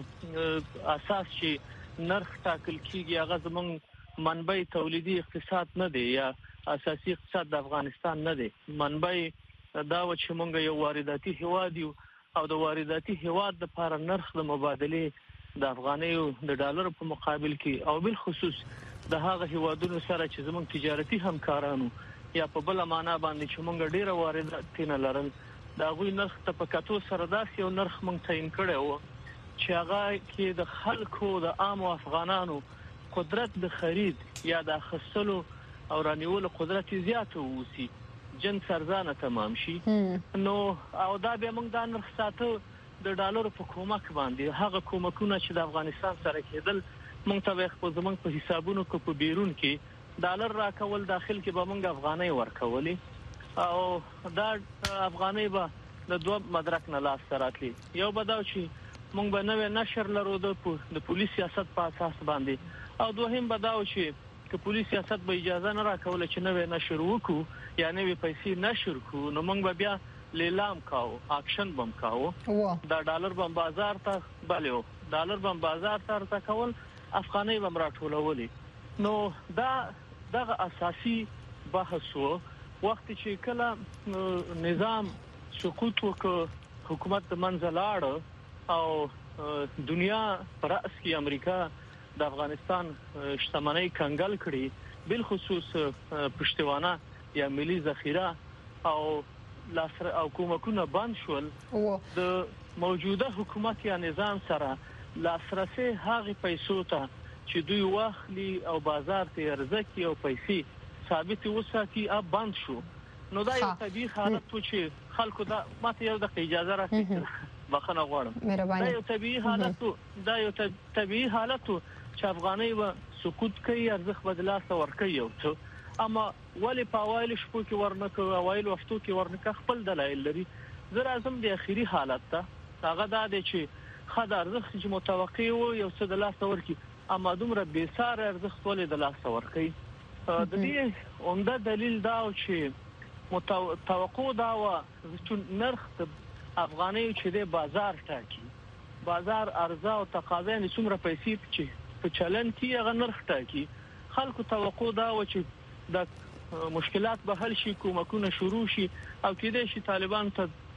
اساس چې نرخ ټاکل کیږي هغه زموږ منبع تولیدي اقتصاد نه دی یا اساسي اقتصاد د افغانستان نه دی منبع دا و چې موږ یو وارداتي هیواد یو او د وارداتي هیواد لپاره نرخ د مبادله د افغانیو د ډالر په مقابل کې او بل خصوص د هغه هیوادونو سره چې زموږ تجارتي همکارانو یا په بل معنا باندې چې موږ ډیره واردات نه لرل دا غوي نرخ ته په کتو سره داسې یو نرخ موږ تعین کړی و چې هغه کې د خلکو د عام افغانانو قدرت د خرید یا د خصلو او رانیولو قدرت زیات ووسی جنس ارزانه تمام شي نو او دا به موږ د نرخ ساتو د ډالر په کومک باندې هغه کومکونه چې د افغانستان سره کېدل موږ ته خپل زمنګ په حسابونو کې په بیرون کې ډالر راکول داخل کې به موږ افغاني ورکولې او دا افغاني به د دوه مدرک نه لاس راتلی یو بداو چې موږ به نوې نشر لرو د پولیس سیاست په اساس باندې او دوهم بداو چې پولیس سیاست به اجازه نه راکول چې نوې نشر وکړو یا نوې پیسې نشر کو نو موږ به بیا لیلام کاو اکشن بم کاو دا ډالر بم بازار ته بلیو ډالر بم بازار ته راکول افغاني بم راټولولې نو دا دغه اساسي بحث وو وخت چې کله نظام سقوط وکړ حکومت د منځ لاړ او دنیا پر راس کې امریکا د افغانستان شتمنۍ کنګل کړي بل خصوص پښتوانه یا ملي ذخیره او لاسر او کومکونه بند شول د موجوده حکومت یا نظام سره لاسرسي هغه پیسو ته چې دوی واخلي او بازار ته ارزکي او پیسې ثابت وساتي اب بند شو نو دا یو طبيعي حالت و چې خلکو دا ماته یو د اجازه راکړي بخنه غواړم دا یو طبيعي حالت چې افغاني و سقوط کوي ارزخ بدلاسه ورکوي او څه اما ولی په اوایل شپو کې ورنکو اوایل وختو کې ورنکه خپل دلایل لري زه راځم د اخیری حالت ته هغه دا دی چې خد ارزخ چې متوقع و یو څه د لاس ورکی اما دومره بیسار ارزخ ولې د لاس ورکی د دې عمده دلیل دا چې توقع دا و چې نرخ افغاني چې د بازار ټاکي بازار ارزه او تقاضا نه څومره پیسې چې په چلن کې هغه نرخ ټاکي خلکو توقع دا و چې د مشکلات به حل شي کومکونه شروع شي او کېدای شي طالبان ته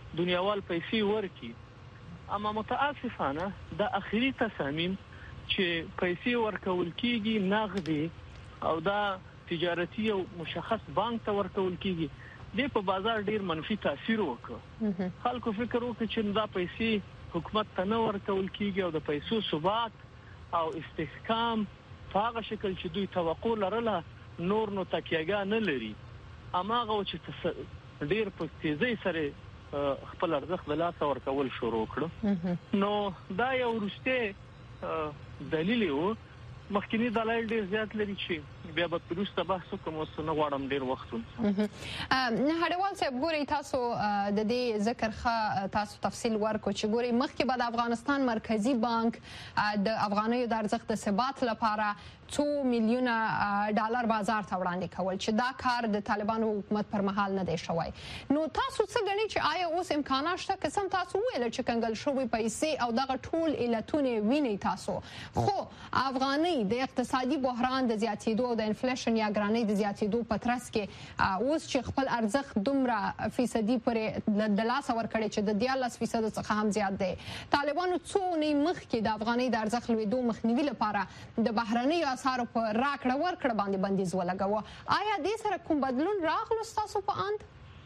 دنیاوال پیسې ورکي. اما متاسفانه د اخري تصامیم چې پیسې ورکول کیږي نغدي او دا تجارتي او مشخص بانک ته ورکول کیږي، د په بازار ډیر منفي تاثیر وکړ. خلکو فکر وکړ چې دا پیسې حکومت ته نه ورکول کیږي او د پیسو ثبات او استحکام په هغه شکل چې دوی توقع لرله نور نو تکیهګاه نه لري. اماغه چې ډیر په تیزی سره خپل ارزښت د لاسه ورکول شروع کړو. نو دا یو وروسته دلیل و. مخکینی دلایل ډیر زیات لري چې بیا به پروسته بحث کوم اوس نه غواړم ډیر وخت هډوال صاحب ګوري تاسو د دې ذکر تاسو تفصیل ورکو چې ګوري مخکې بعد افغانستان مرکزی بانک د افغانیو د ارزښت د ثبات لپاره 2 میلیونه ډالر بازار ته وړاندې کول چې دا کار د طالبانو حکومت پر مهال نه دی شوی. نو تاسو څه غنئ چې آیا اوس امکانات شته قسم تاسو ویل چې کنګل شوی پیسې او دغه ټول علتونه ویني تاسو، خو افغاني د اقتصادي بحران د زیاتېدو او د انفلیشن یا ګرانۍ د زیاتېدو په ترڅ کې اوس چې خپل ارزښت دومره فیصدي پورې د لاسه ورکړي چې د 14% څخه هم زیات دی. طالبانو څو نه مخکې د افغانۍ د ارزښت لوړېدو مخنیوي لپاره د بهرنۍ اسعارو په راکړه ورکړه باندې بندیز ولګاوه. آیا دې سره کوم بدلون راغلو تاسو په اند؟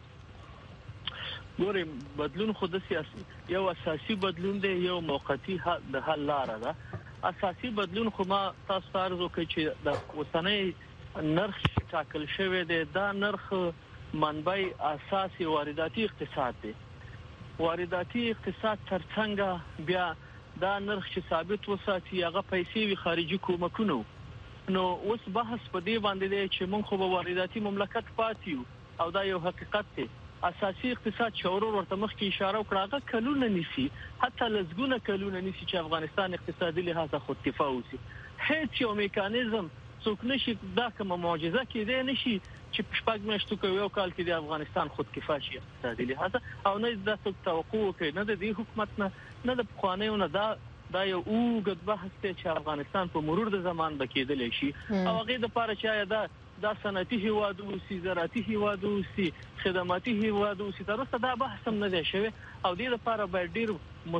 ګورئ بدلون خو د سیاسي یو اساسي بدلون دی، یو موقتی د حل لاره ده. اساسي بدلون خو ما تاسو ته عرض وکړ چې د اوسنۍ نرخ ټاکل شوی دی. دا نرخ منبع اساسي وارداتي اقتصاد دی. وارداتي اقتصاد ترڅنګ بیا دا نرخ چې ثابت وساتي هغه پیسې وی خارجي کومکونه. نو اوس بحث په دې باندې دی چې موږ خو به وارداتي مملکت پاتیو او دا یو حقیقت دی. اساسي اقتصاد شورو ورته مخکې اشاره وکړه هغه کلونه نسی، حتی لزګونه کلونه نسی چې افغانستان اقتصادي لحاظه خودکفا وسی. هیڅ یو میکانیزم څوک نشي دا کومه معجزه کېدای نشي چې په شپږ میاشتو کې یو کال کې د افغانستان خودکفا شي اقتصادي لحاظه، او نه د څوک توقع کوي نه د دې حکومت نه د پخوانیو نه. دا یو اوږد بحث دی چې افغانستان په مرور د زمان به کېدلی شي او هغه د لپاره چې دا صنعتي هیواد اوسي، زراعتي هیواد اوسي، خدماتي هیواد اوسي، تر اوسه دا بحث هم نه دی شوی او دې لپاره باید ډیر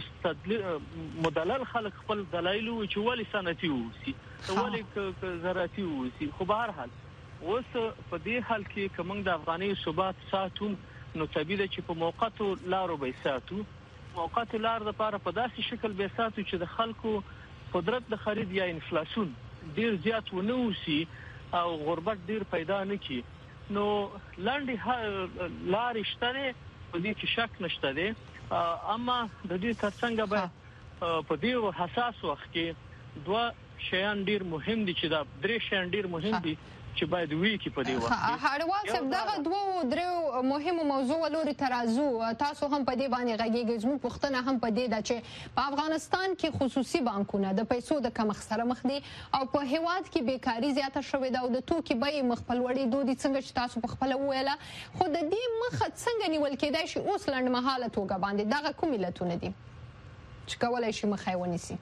مدلل خلک خپل دلایل چې ولې صنعتي اوسي ولې زراعتي اوسي. خو به هر حال اوس په دې حال کې کوم د افغاني ثبات ساتو نو طبيعي ده چې په موقتو لارو به ساتو. موقت لار لپاره په داسې شکل به ساتو چې د خلکو قدرت د خرید یا انفلیشن ډیر زیات ونه اوسي او غربت ډیر پیدا نه کی. نو لاندې لارې شته په دې کې شک نشته دی. اما د دې ترڅنګ به په دې حساس وخت کې دوه شیان ډیر مهم دي چې دا درې شیان ډیر مهم دي چې باید وی کې په دې وخت کې هړوال صاحب دغه دوه درې مهمو موضوع لوري ترازو تاسو هم په دې باندې غږیږئ. زموږ پوښتنه هم په دې ده چې په افغانستان کې خصوصي بانکونه د پیسو د کمښت سره مخ دي او په هیواد کې بیکاری زیاته شوې ده او د توکي بیې مخ په لوړېدو دي څنګه چې تاسو په خپله وویله. خو د دې مخه څنګه نیول کېدای شي اوس لنډمهاله توګه باندې دغه کوم علتونه دي چې کولی شي مخه یې ونیسي؟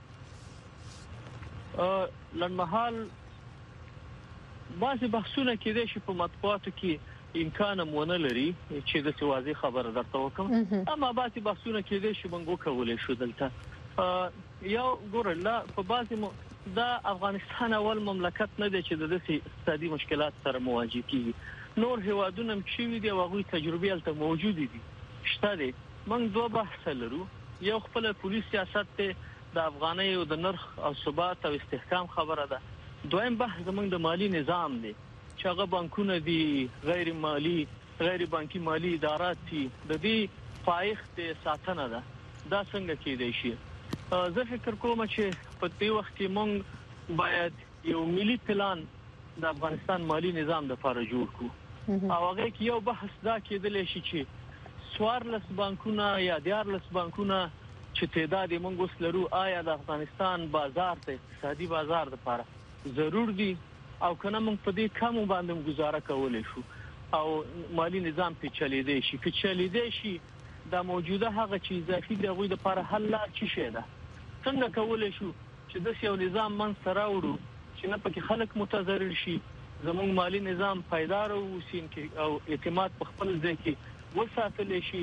لنډمهال بعضی بحثونه کېدای شي په مطبوعاتو کې امکان هم ونه لري چې د سوازي خبره درته وکم، اما بعضی بحثونه کېدای شي موږ وکولای شو دلته. یو ګورل په بعضی دا افغانستان اول مملکت نه دی چې د اقتصادي مشکلات سره مواجه کیږي. نور هیوادونه هم چې دي او هغوی تجربې الته موجود دي شته دي. موږ دوه بحث لرو. یو خپل پولیس سیاست ته د افغانۍ او د نرخ او ثبات او استحکام خبره ده. دویم بحث زمونږ د مالی نظام دی چې هغه بانکونه دي، غیر بانکي مالی ادارات دي، د دې پایښت ساتنه ده. دا څنګه کېدای شي؟ زه فکر کوم چې په دې وخت کې موږ باید یو ملي پلان د افغانستان مالی نظام لپاره جوړ کړو او هغه کې یو بحث دا کېدلی شي چې 14 بانکونه یا 14 بانکونه چې تعداد یې موږ اوس لرو آیا د افغانستان بازار ته اقتصادي بازار لپاره ضرور دي او کنه موږ په دې کمو باندې گزاره کولای شو او مالی نظام په چلیدای شي. که چلیدای شي د موجوده هغه چې اضافي د غوي د لپاره حل لار چی شي ده؟ څنګه کولای شو چې د یو نظام من سره وړو چې نه پکې خلک متضرر شي، زموږ مالی نظام پایدار او سین کې او اعتماد په خپل ځای کې وساتل شي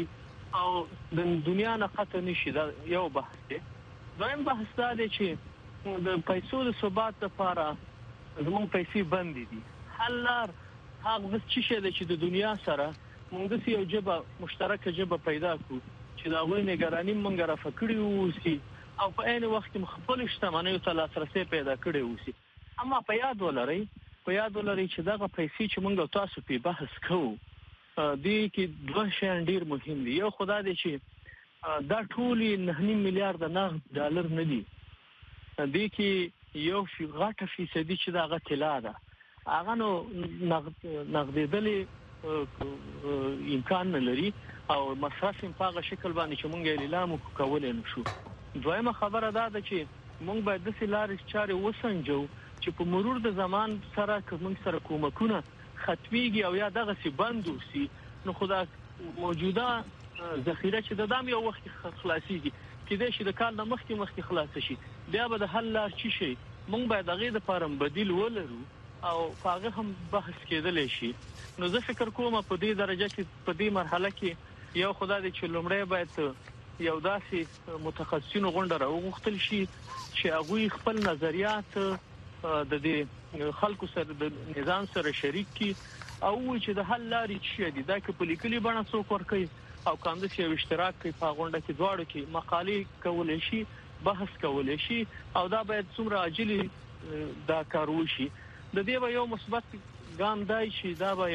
او د دنیا نه قطع نشي. دا یو بحث دی. دویم بحث دا دی چې د پیسو د ثبات لپاره زموږ پیسې بندې دي. حل لار هغه څه شي چې د دنیا سره موږ یو جبه مشترکه جبه پیدا کړو چې دا غوښنه نگرانی موږ را فکرې ووسی او په عین وخت خپل شتمنیو ته لاسرسي پیدا کړی ووسی. اما په یاد ولرئ چې دغه پیسې چې موږ تاسو په بحث کوو دي کې دوه شیان ډیر مهم دي. یو خدای دی چې دا ټول 9 میلیارډ ډالر نه دي. دي کې یو غټه فیصدي چې دغه طلا ده هغه نو نقدېدلې امکان نه لري او مصرف په هغه شکل باندې چې موږ اعلان وکولای نشو. دویمه خبره دا ده چې موږ باید د سلارې چارې وسنجو چې په مرور د زمان سره کوم سره کومکونه ختميږي او یا دغه سی بند وسی نو خدای موجوده ذخیره چې د دام یو وخت خلاصيږي کله چې د کال نه مخکې خلاص شي بیا به د حل لار چی شي. موږ باید دغه د فارم بدیل ولرو او هغه هم بحث کېدلی شي. نو زه فکر کوم په دې درجه کې په دې مرحله کې یو خدای دې چې لومړی باید یو داسې متخصصینو غونډه راوغوښتل شي چې هغه خپل نظریات د دې خلکو سره د نظام سره شریک کی او چې د حل لارې چی دي دا کې په لیکلي بڼه څوک ورکړي او کاندي چې اشتراک کوي په غونډه کې دواړو کې مقالې کولې شي بحث کولې شي او دا باید څومره عاجلی دا کار وشي. د دې یو مثبت ګام دی چې دا به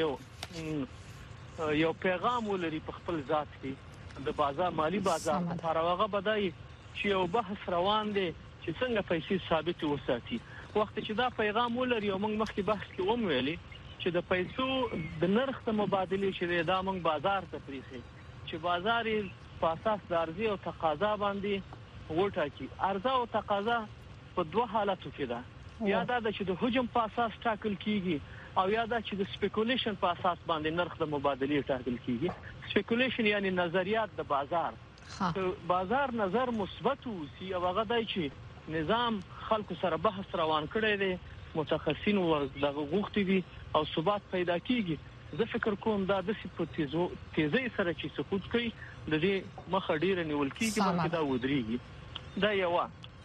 یو پیغام ولري په خپل ذات کې د بازار مالی بازار لپاره هغه بدای چې یو بحث روان دی چې څنګه پیسې ثابت وساتي. وخت چې دا پیغام ولري او موږ مخکې بحث کې ومویلې چې د پیسو د نرخ ته مبادله شي دا موږ بازار ته پریخي چې بازار په اساس د عرضه او تقاضا باندې وټاکي. عرضه او تقاضا په دوه حالاتو کې ده. یا دا چې د حجم په اساس ټاکل کیږي او یا دا چې د سپیکولیشن په اساس باندې نرخ د مبادله ټاکل کیږي. سپیکولیشن یعنی نظریات د بازار بازار نظر مثبت وسی او هغه دای چې نظام خلکو سره بحث روان کړی دی متخصصین ورغه غوښتي دي او ثبات پیدا کیږي. زه فکر کوم دا د تیزی سره چې سقوط کوي د دې مخه ډیر نیول کیږي بلکې دا ودرېږي. دا یو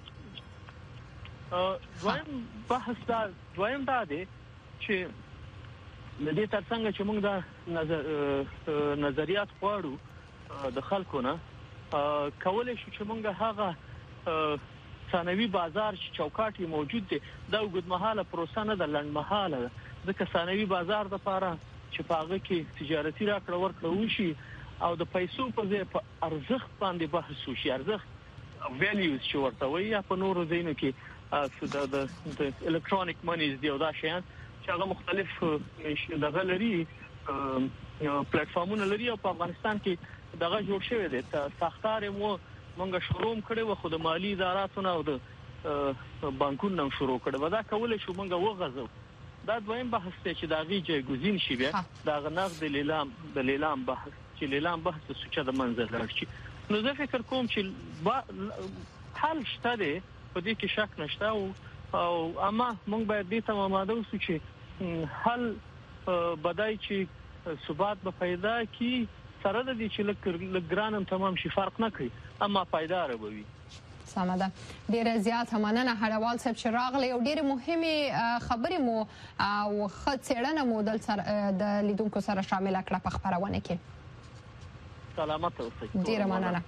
دویم دا دی چې د دې ترڅنګ چې موږ دا نظریات غواړو د خلکو نه کولای شو چې موږ هغه ثانوي بازار چې چوکاټ موجود دی دا وګړمحاله پروسه نه د لنډمحاله ځکه ثانوي بازار د لپاره چې پاغه کې تجارتي راکړه ورکړه وشي او د پیسو په ځای په ارزښت باندې بحث وشي. ارزښت ویلیوز چې ورته وایي په نورو ځینو کې د الکترونیک منیز دی او دا شیان چې هغه مختلف دغه لري پلیټ فارمونه لري او په افغانستان کې دغه جوړ شوی دی. ساختار مو موږ شروع کړو خو د مالی اداراتونو او د بانکونو شروع کړو دا کولای شو موږ وغځو. دا دویم بحث چې دا غیږه ګزین شي بیا دا نقد د لیلام بحث چې لیلام بحث سوچه د منځ لري. نو زه فکر کوم چې حل شته دی په دې کې شک نشته او اما موږ باید دې ته آماده اوسو چې حل بدای چې ثبات به پیدا کی سره د دې چې لګرانم تمام شي فرق نه کوي اما پایدار وي. سمده ډیره زیات مننه هډوال صاحب چې راغلی او ډیره مهمه خبرې مو او خڅړنه مو د لیدونکو سره شامل کړه په خبرونه کې. سلامت اوسئ. ډیره مننه.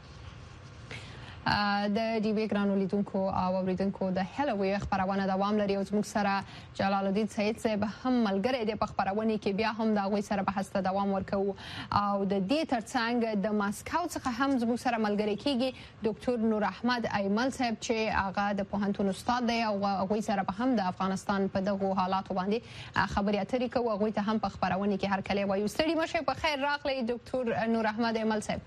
د ډي بي ګرانو لیدونکو او اوریدونکو د هلووي خبرونه دوام لري او موږ سره جلال الدین سید صاحب هم ملګری دی په خبرونه کې بیا هم دا غوي سره بحث ته دوام ورکو او د دې ترڅنګ د ماسکو څخه هم موږ سره ملګری کیږي ډاکټر نور احمد ایمل صاحب چې هغه د پوهنتون استاد دی او غوي سره هم د افغانستان په دغه حالاتو باندې خبرې اترې کوي غوي ته هم په خبرونه کې هر کله وایو. ستړي مشه په خیر راغلی ډاکټر نور احمد ایمل صاحب.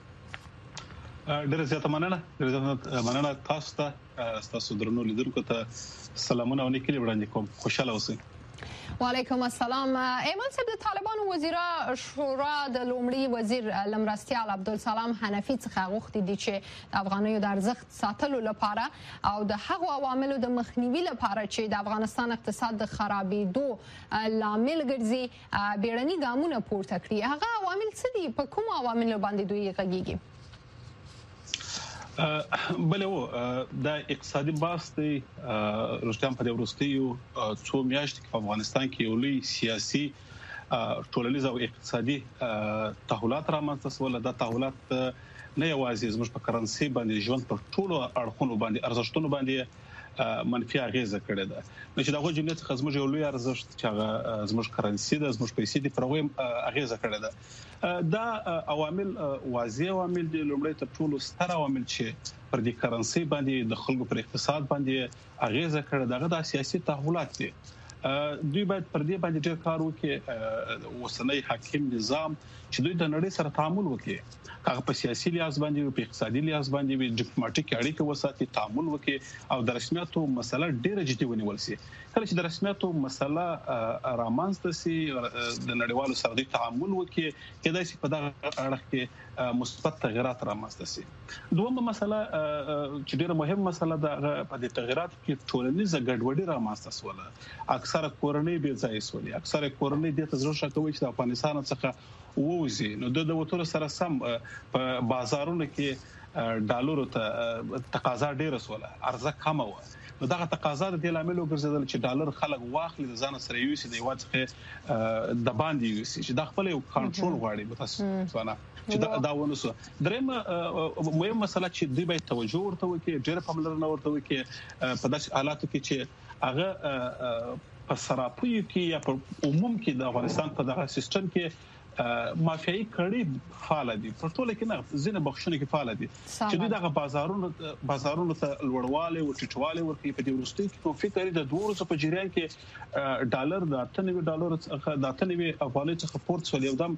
ډیره زیاته مننه تاسو ته درنو لیدونکو ته سلامونه او نیکي وړاندې کوم. خوشاله اوسئ. وعلیکم السلام. ایمان صاحب، د طالبانو وزیرا شورا د لومړي وزیر لمرستیال عبدالسلام حنفي څخه غوښتي دي چې د افغانیو د ارزښت ساتلو لپاره او د هغو عواملو د مخنیوي لپاره چې د افغانستان اقتصاد د خرابېدو لامل ګرځي بیړني ګامونه پورته کړي. هغه عوامل څه دي؟ په کوم عواملو باندې دوی غږیږي؟ بله دا اقتصادي بحث دی رښتیا په وروستیو څو میاشتو کې په افغانستان کې یو لوی سیاسي ټولنیز او اقتصادي تحولات رامنځته شول. دا تحولات نه یوازې زموږ په کرنسي باندې ژوند په ټولو اړخونو باندې ارزښتونو باندې منفي اغیزه کړې ده. نو چې دغه جملې څخه زموږ یو لوی ارزښت چې هغه زموږ کرنسي ده، زموږ پیسې دي، پر هغه اغیزه کړې ده. دا عوامل واضح عوامل دي. لومړی تر ټولو ستر عوامل چې پر دې کرنسي باندې د خلکو پر اقتصاد باندې اغیزه کړې ده دا سیاسي تحولات دي. دوی باید پر دې باندې ډېر کار وکړي. اوسنۍ حاکم نظام چې دوی د نړۍ سره تعامل وکړي، هغه په سیاسي لحاظ باندې په اقتصادي لحاظ باندې ډیپلوماټیک اړیکې وساتي، تعامل وکړي او د رسمیاتو مسله ډېره جدي ونیول شي. کله چې د رسمیاتو مسله رامنځته شي، د نړیوالو سره د تعامل وکړي، کېدای شي په دغه اړه کې مثبت تغیرات رامنځته شي. دویمه مسله چې ډېره مهمه مسله ده، په دې تغیراتو کې ټولنیزه ګډوډي رامنځته شوه. اکثره کورنۍ بې ځایه شولې، اکثره کورنۍ د تزړه کوي چې د افغانستان څخه ووزي. نو د وټولو سره سم په بازارونو کې ډالرو ته تقاضا ډیره شوله، عرضه کمه و. نو دغه تقاضا د دې لامل وګرځیدل چې ډالر خلک واخلي، د ځان سره یوسي، د هیواد څخه د باندې یوسي، چې د خپل یو کنټرول غواړي. متاسفانه چې دا ونسو. درېمه مهمه مسله چې دوی باید توجه ورته وکړي، ډېر پاملرنه ورته وکړي په داسې حالاتو کې چې هغه په سراپویو کې یا په عموم کې د افغانستان په دغه سیستم کې مافیایي کړي فعال دي، په ټوله کې نه ځینې بخښنه کې فعال دي چې دوی دغه بازارونو ته لوړواله او ټیټواله ورکوي. په دې وروستي کې کوم فکر د 2 ورځې په جریان کې ډالر د 98 ډالر څخه د 98 افغانۍ څخه پورته شو، یو دم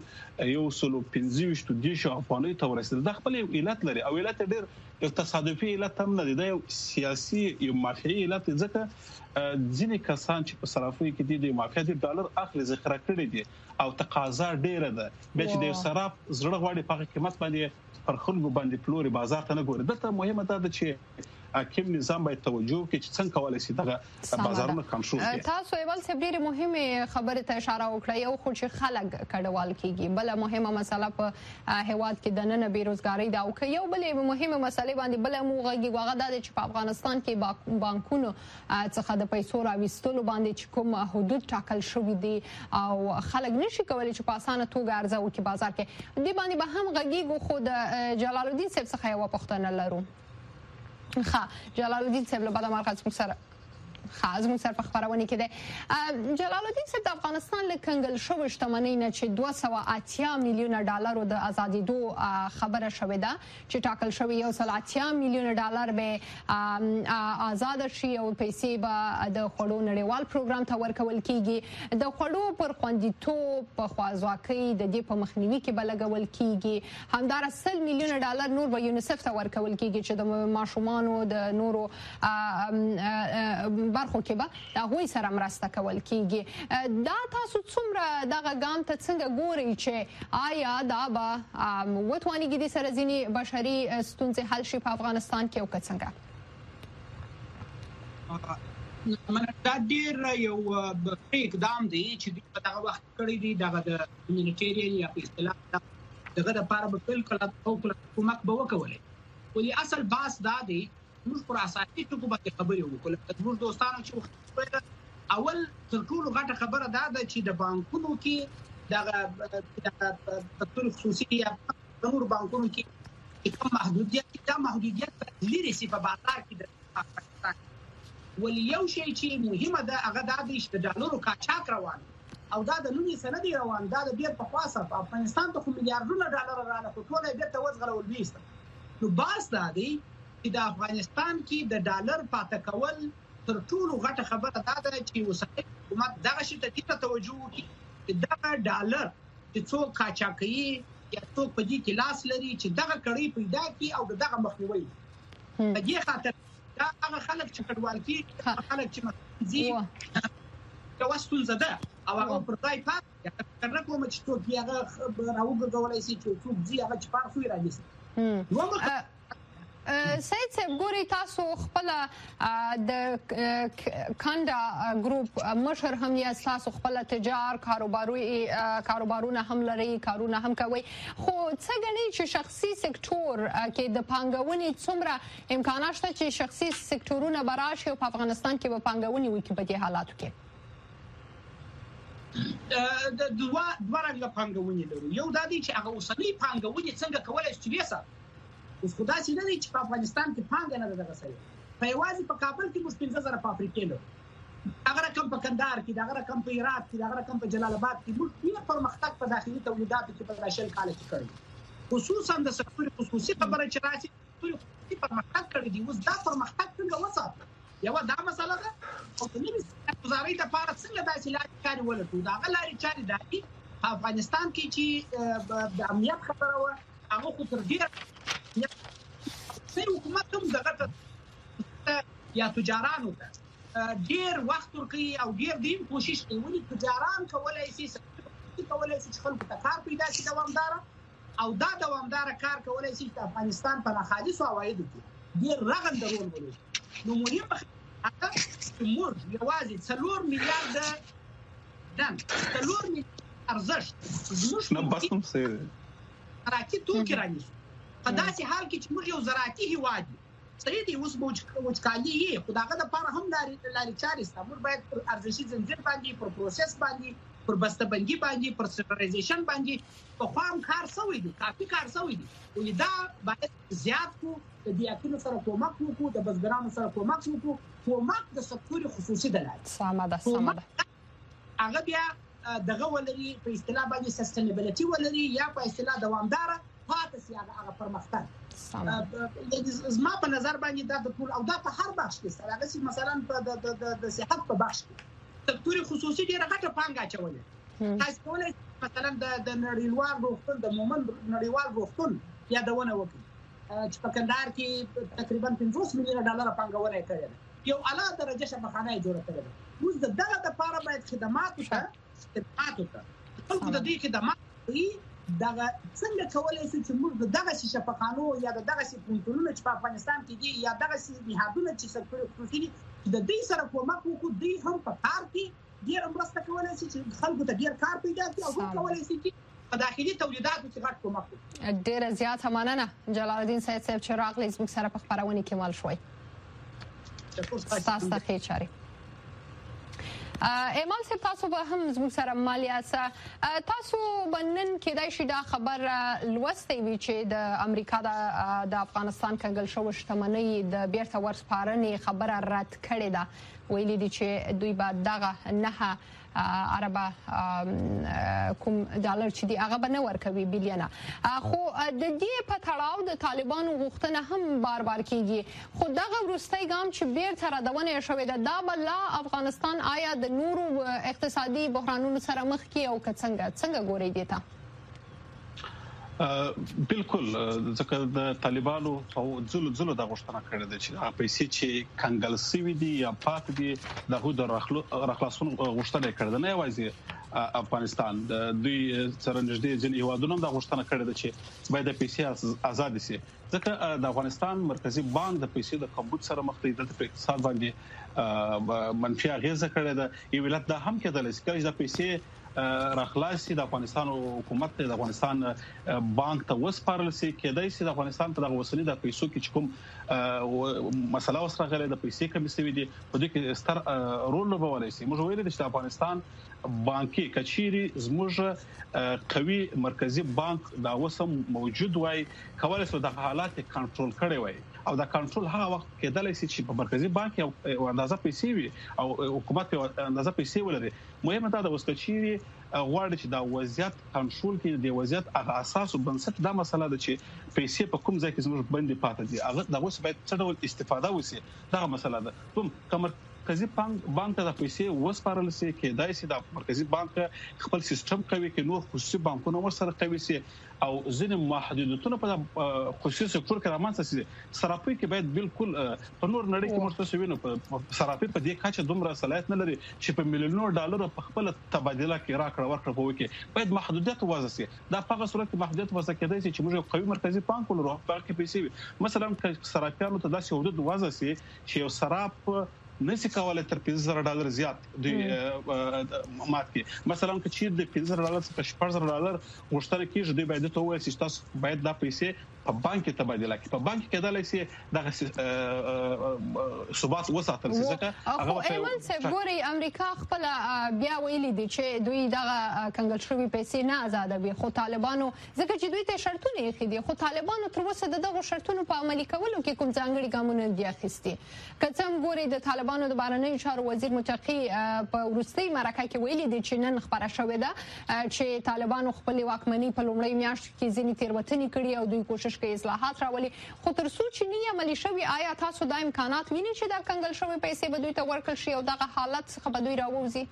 125 افغانۍ ته ورسېدل. د خپل علت لري او علت ډېر یو تصادفي علت هم نه دی، دا یو سیاسي یو مافیایي علت دی. ځکه ځینې کسان چې په صرافۍ کې دي مافیا دي ډالر اخلي، ذخیره کړي دي او تقاضا ډیره ده. بیا چې د صراف زړه غواړي په قیمت باندې پر خلکو باندې پلوري، بازار ته نه ګوري. دته مهمه ده چې حاکم نظام باید توجه وکړي چې څنګه کولای شي دغه بازارونه کنټرول کړي. تاسو ایوال صاحب ډېرې مهمه خبره ته اشاره وکړه، یو خو چې خلک کډوال کیږي، بل مهمه مسله په هیواد کې د نن بیروزګاری دا او که یو بل مهمه مسله باندې بل موغږي هغه د چې په افغانستان کې بانکونو څخه د پیسو راوستلو باندې چې کوم حدود ټاکل شوی دي او خلک نشي کولای چې په اسانه توګه عرضه وکړي بازار کې. دې باندې به هم غږیږو. خو د جلال الدین صاحب څخه یو پوښتنه لرو. جلال الدین صاحب له بعد مرکز سره زموږ سره په خبرونه کې ده. جلال الدین صاحب د افغانستان له کنګل شوې شتمنۍ نه چې 280 میلیونه ډالر د ازادېدو خبره شوې ده چې ټاکل شوی 180 میلیونه ډالر به آزاد شي او پیسې به د خوړو نړیوال پروګرام ته ورکول کیږي. د خوړو پر خوندیتوب په خوازواکۍ د دې په مخنیوي کې به لګول کیږي. همدارس 100 میلیونه ډالر نور به یونیسف ته ورکول کیږي چې د ماشومانو د نورو برخو کې به هغوی سره مرسته کول کیږي. دا تاسو څومره دغه ګام ته څنګه ګورئ چې آیا دا به وتوانیږي د سره ځینې بشري ستونزې حل شي په افغانستان کې او که څنګه؟ دا ډېر یو اقدام دی چې دوی په دغه وخت کړی دی. دغه د هیومانیټیرین یا په اصطلاح دغه لپاره به بالکل حکومت به وکولای. ولې اصل باس دا دی موږ پر اساسي ټکو باندې خبرې وکړو. موږ دوستانو چې اول تر ټولو غټه خبره دا ده چې د بانکونو کې دغه په خصوصي یا نور بانکونو کې کوم محدودیت لري چې په بازار کې د پاکستان. ولې یو شی چې مهمه ده هغه دا دی چې د ډالرو قاچاق روان او دا د نوې سند روان، دا د بیر په خاصه په افغانستان ته میلیارډونه ډالر راغله، خو ټول یې بیرته وزغلول ویسته. نو باس دا دی چې د افغانستان کې د ډالر پاتې کول تر ټولو غټه خبره دا ده چې اوسنۍ حکومت دغه شي ته توجه وکړي چې دغه ډالر چې څوک قاچاقوي یا څوک په دې کې لاس لري چې دغه کړۍ پیدا کړي او دغه مخنیوي. په دې خاطر دا هغه خلک چې کډوال کیږي، خلک چې مزي یو ستونزه ده او هغه پر ځای پات کنه کوم چې څوک یې هغه راوګرځولای شي چې څوک ځي هغه چې پارسو یې راځي. سید صاحب ګوري تاسو خپل د کاندا ګروپ مشر هم یا تاسو خپل تجار کاروبارونه هم لري کارونه هم کوي خو څه غني چې شخصي سکتور کې د پانګونې څومره امکانات شته چې شخصي سکتورونه براشي او په افغانستان کې به پانګونې وکړي په دې حالاتو کې؟ د دوه رنګه پانګونې لرو. یو دا دی چې هغه اوسنۍ پانګونې څنګه کولای شي ویسه اوس خدای چې نه دی چې په افغانستان کې پانګه نه ده غسري په یوازې په کابل کې موږ 15000 په افریقا لرو هغه رقم په کندهار کې هغه رقم په هرات کې هغه رقم په جلال آباد کې موږ ډیر پرمختګ په داخلي تولیداتو کې په راشل کال کې کړی خصوصا د سکتور خصوصي خبره چې راشي خصوصي پرمختګ کړی دی. اوس دا پرمختګ څنګه وساتو یو دا مسله ده او د نوي وزارت لپاره څنګه داسې لارې چارې ولټو. دا غلاري چارې دي په افغانستان کې چې د امنیت خبره و هغه خو تر ډیره حکومت هم دغه یا تجارانو ته ډیر وخت ورکوي او ډیر دیم کوشش کوي ولې تجاران کولای شي چې خلکو ته کار پیدا شي دوامدار او دا دوامدار کار کولای شي چې افغانستان په خالصو عوایدو کې ډیر رغنده رول ولري. نو مهم هغه موږ یوازې 4 میلیارډ دن 4 میلیارډ ارزښت زموږ نه بس هم سره راکې توکي رانیسو په داسې حال کې چې موږ یو زراعتي هیواد یو صحیح دی. اوس وچکالي یې خو دغه لپاره هم لارې چارې شته. موږ باید پر ارزشي زنجیر باندې پر پروسس باندې پر بسته‌بندي باندې پر سټرایزیشن باندې په خام کار شوی دی کافي کار شوی دی ولې دا باید زیات کو د دیاکونو سره کومک وکړو د بزګرانو سره کومک وکړو کومک د سکتور خصوصي د لارې سمه هغه بیا دغه ولري په اصطلاح باندې سستینبیلیټي ولري یا په اصطلاح دوامدار پاتې سي هغه پرمختګ. زما په نظر باندې دا د ټول او دا په هر بخش کې سره هغه مثلا په د صحت په بخش کې سکتور خصوصي ډیره غټه پانګه اچولې تاسو کولای مثلا د نړیوال روغتون د مومن نړیوال روغتون یادونه وکړي چې په کندهار کې تقریبا 50 میلیون ډالر پانګونه کړې یو اعلی درجه شفاخانه جوړه کړې ده. اوس دغه لپاره باید خدمات ته خلکو د دې خدمات دغه څنګه کولای شي چې موږ دغه شفاخانو یا دغه پونتونو چې په افغانستان کې دي یا دغه نهادونه چې سکتور خصوصي د دې سره کومک وکړو دوی هم په کار کې ډیر مرسته کولای شي چې خلکو ته ډیر کار پیدا کړي او هم کولای شي چې په داخلي تولیداتو کې غټ کومک وکړي. ډیر زیات مننه جلال الدین سید صاحب چې راغلی زموږ سره په خبرونه کې مال شوي. تاسو ته ښه چاري. ایمان صاحب تاسو به هم زموږ سره مالیه تاسو بنن کېدای شي دا خبر لوستي وي چې د امریکا د افغانستان کنګل شو شتمنۍ د بیرته ورسپارنې خبره رد کړې ده ویلي دي چې دوی به دغه نه عربه کوم ډالر چې دی هغه به نه ورکوي بلیونه خو د دې په تړاو د طالبانو غوښتنه هم بار بار کیږي خو دغه وروستي ګام چې بیرته ردونه شوې ده دا بل افغانستان آیا د نورو اقتصادي بحرانونو سره مخ کی او څنګه ګوري دي ته؟ بالکل ځکه د طالبانو او زلو د غوښتنه کړې ده چې پیسې چې کنګل سوي دي یا پات دي دغه د رخلاصون غوښتنه کړې ده نه یوازې افغانستان د دوی سره نږدې ځینې هیوادونو د غوښتنه کړې ده چې باید پیسې آزاد شي ځکه د افغانستان مرکزی بانک د پیسې د کمبود سره مخ دی د اقتصاد باندې منفي اغیزه کړې ده یو ولایت د هم کېدل چې د پیسې راخلاصي د افغانستان حکومت د افغانستان بانک ته وسپارل سي کېدای سي د افغانستان په دغه وسیله د پیسو کې کوم مسله وسره غلې د پیسې کمی سوي دي په دې کې ستر رول لوبولای سي. موږ ویل چې د افغانستان بانکي کچيري زموږ قوي مرکزی بانک دا وسم موجود وای کولای سي د حالات کنټرول کړي وای او دا کنټرول هغه وخت کېدلی سي چې په مرکزی بانک یو اندازه پیسې وي او حکومت یو اندازه پیسې ولري. مهمه دا د وسکچيري غواړي چې دا وضعیت کنټرول کړي د وضعیت هغه اساس او بنسټ دا مسله ده چې پیسې په کوم ځای کې زموږ باندې پاتې دي هغه د اوس باید څه ډول استفاده وشي دا مسله ده. کوم مرکزی بانک ته د پیسې وسپارل سي کېدای سي د مرکزی بانک خپل سیستم قوي کې نور خصوصي بانکونه ورسره قوي سي او ځینې محدودیتونه په خصوصي سکتور کې رامنځته سي صرافي کې باید بالکل په نور نړۍ کې مرتسوي نه صرافي په دې کچه دومره صلاحیت نه لري چې په میلیونونو ډالر په خپل تبادله کې راکړه ورکړه کوي کې باید محدودیت وضع سي دا په هغه صورت کې محدودیت وضع کېدای سي چې موږ قوي مرکزی بانک ولرو په کې پیسې مثلا صرافیانو ته داسې حدود وضع سي چې یو صراف نشي کولای تر $50,000 زیات دی مات کې مثلا که چیر د $50,000 څخه $4,000 غوښتنه کیږي دی باید ته وایي چې تاسو باید دا پیسې په بانک کې تبادله کړئ په بانک کې کېدای شي د ثبات وساتل شي ځکه هغه ایمن څه ګوري امریکا خپل بیا ویلي دي چې دوی دغه کنګل شوی پیسې نه آزادوي خو طالبانو ځکه چې دوی ته شرطونه یې خېدي خو طالبانو تر اوسه دغه شرطونو په عملي کولو کې کوم ځانګړي ګامونه دي اخیستي کڅم ګوري د طالبانو د بهرنیو چارو وزیر متقی په وروستي مرکه کې ویلي دي چې نن خبره شوې ده چې طالبانو خپل واکمنۍ په لومړۍ میاشت کې ځینې تیروتنې کړې او دوی کوشش کوي اصلاحات راولي خو تر څو چې نه عملي شوی آیا تاسو د امکانات وینئ چې دا کنګل شوی پیسې به دوی ته ورکړل شي او دغه حالت څخه به دوی راووځي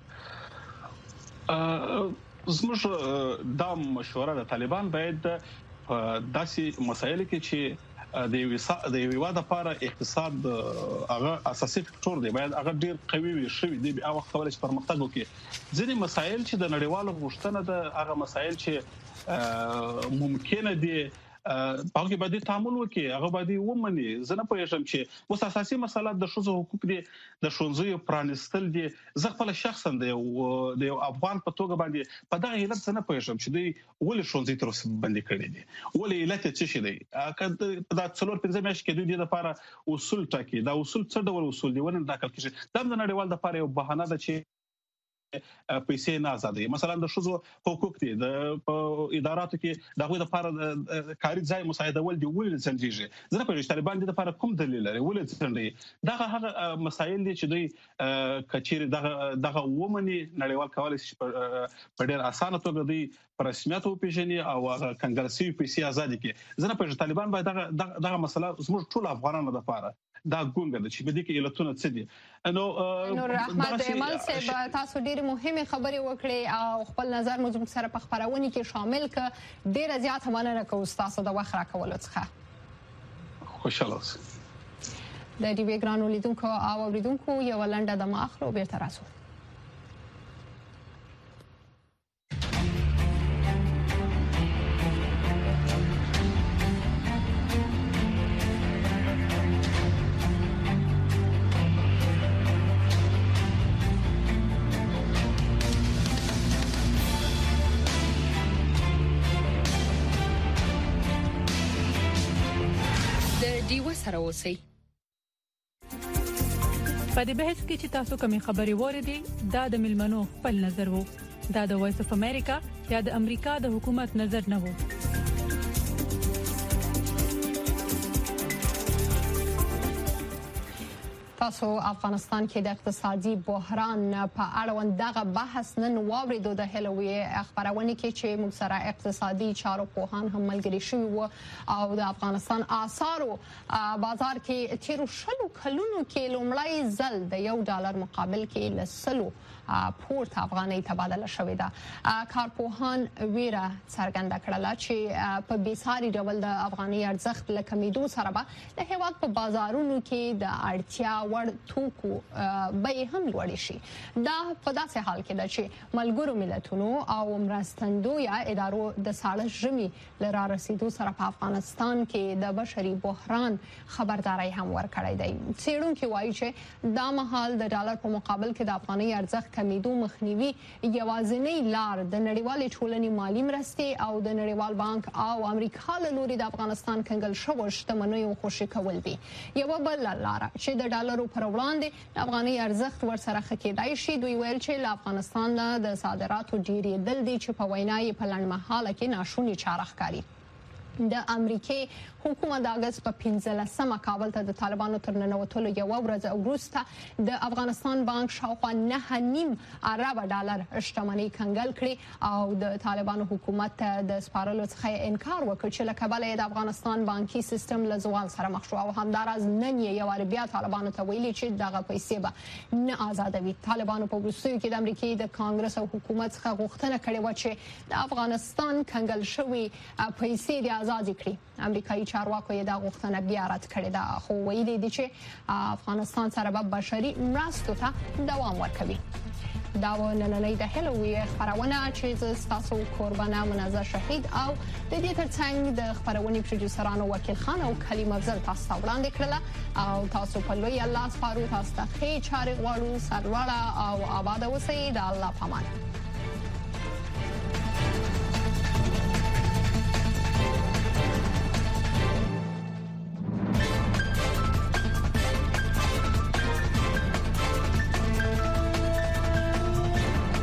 زموږ دا مشوره د طالبان باید داسې مسایل کې چې د یو واده لپاره اقتصاد هغه اساسي فکټور دی باید هغه ډیر قوي وي شوی دی او وخت کولای شي پرمختګ وکړي ځینې مسایل چې د نړیوالو غوښتنه ده هغه مسایل چې ممکنه دي په هغه باندې تعامل وکړي هغه باندې ومني زه نه پوهیږم چې اوس اساسي مسله د ښځو حقوق دي د ښوونځیو پرانستل دي زه خپل شخصا د یو افغان په توګه باندې په دغه علت څه نه پوهیږم چې دوی ولې ښوونځي تر اوسه بندي کړي دي ولې علت څه شي دی دا څلور پنځه میاشتې کې دوی د لپاره اصول ټاکي دا اصول څه ډول اصول دي ونه ټاکل کیږي دا د نړیوال د لپاره یو بهانه ده چې پیسې نه آزادي مثلا د شوزو حقوق دي د اداراتو کې دغه لپاره کاري ځای مساعده ول دی ولې څنګه زه په اړه طالبان د لپاره کوم دلیل لري ولې څنګه دغه هغه مسایل دي چې دوی کچیر دغه ومني نړیوال کولای شي په ډېر اسانه توګه دوی پر رسمیت او پیژني او کنګرسي پیسې آزادي کې زه په طالبان باید دغه مسله زموږ ټول افغانانو لپاره دا ګونګه ده چې بده کې علتونه څه دي نو رحمت ایمل صاحب تاسو ډېر مهمه خبرې وکړې او خپل نظر موږ سره په خبرونه کې شامل ک ډېر زیات مننه کوم تاسو د وخت راکولو څخه خوشاله اوسئ د ټي وی ګرانو لیدونکو او اوریدونکو یو لنډه د ماخرو بیرته راځو سره اوسئ په دې بحث کې چې تاسو کومې خبرې وریدي دا د ملمنو خپل نظر وو دا د وایس اف امریکا یا د امریکا د حکومت نظر نه وو تاسو افغانستان کې د اقتصادي بحران په اړه دغه بحث نن واوریدو د هلوي خبرونه کې چې موږ سره اقتصادي چارو پوهان هم ملګري شوي وو او د افغانستان آثارو بازار کې تیر شلو کلونو کې لومړی ځل د $1 مقابل کې لسلو پورت افغاني تبادله شوې ده کارپوهان ویره څرګنده کړله چې په بیساري ډول د افغاني ارزښت لکمیدو سره به د هیواد په بازارونو کې د اړتیا وړ توکو بیې هم لوړې شي دا په داسې حال کې ده چې ملګرو ملتونو او مرستندویه ادارو د ساړه ژمي لرا رسیدو سره په افغانستان کې د بشري بحران خبرداري هم ورکړې ده څېړونکو وایي چې دا مهال د ډالر په مقابل کې د افغاني ارزښت کمیدو مخنیوي یوازینی لار د نړیوالې ټولنې مالی مرستې او د نړیوال بانک او امریکا له لوري د افغانستان کنګل شوی شتمنیو خوشي کول دي یو بل لار چې د ډالرو پر وړاندې د افغاني ارزښت ورسره خکېدای شي دوی ویل چې له افغانستان د صادراتو ډېرېدل دي چې په وینا یې په لنډمهاله کې ناشونی چاره ښکاري د امریکای حکومت د اگست په 15مه کابل ته د طالبانو تر ننوتلو یو ورځ وروسته د افغانستان بانک شاوخوا 9.5 ارب ډالر شتمنۍ کنګل کړې او د طالبانو حکومت د سپارلو څخه انکار وکړ چې لکه بل د افغانستان بانکي سیستم له زوال سره مخ شو او همداراز نن یو بیا طالبانو ته ویلي چې دغه پیسې به نه آزادوي. طالبانو په وروستیو کې د امریکای د کانګرس او حکومت څخه غوښتنه کړې و چې د افغانستان کنګل شوی پیسې د آزاد کړي. امریکایي چارواکو یې دا غوښتنه بیا رد کړې ده خو ویلي دي چې افغانستان سره به بشري مرستو ته دوام ورکوي. دا و نننۍ د هلووي خبرونه چې تاسو قربانه منظر شهید او د دې ترڅنګ د خبرونې پروډوسرانو وکیل خان او کلیم افضل تاسو وړاندې کړل او تاسو په لوی الله سپارو تاسو ته ښه چارې غواړو سرلوړه او آباد اوسئ. د الله پامان.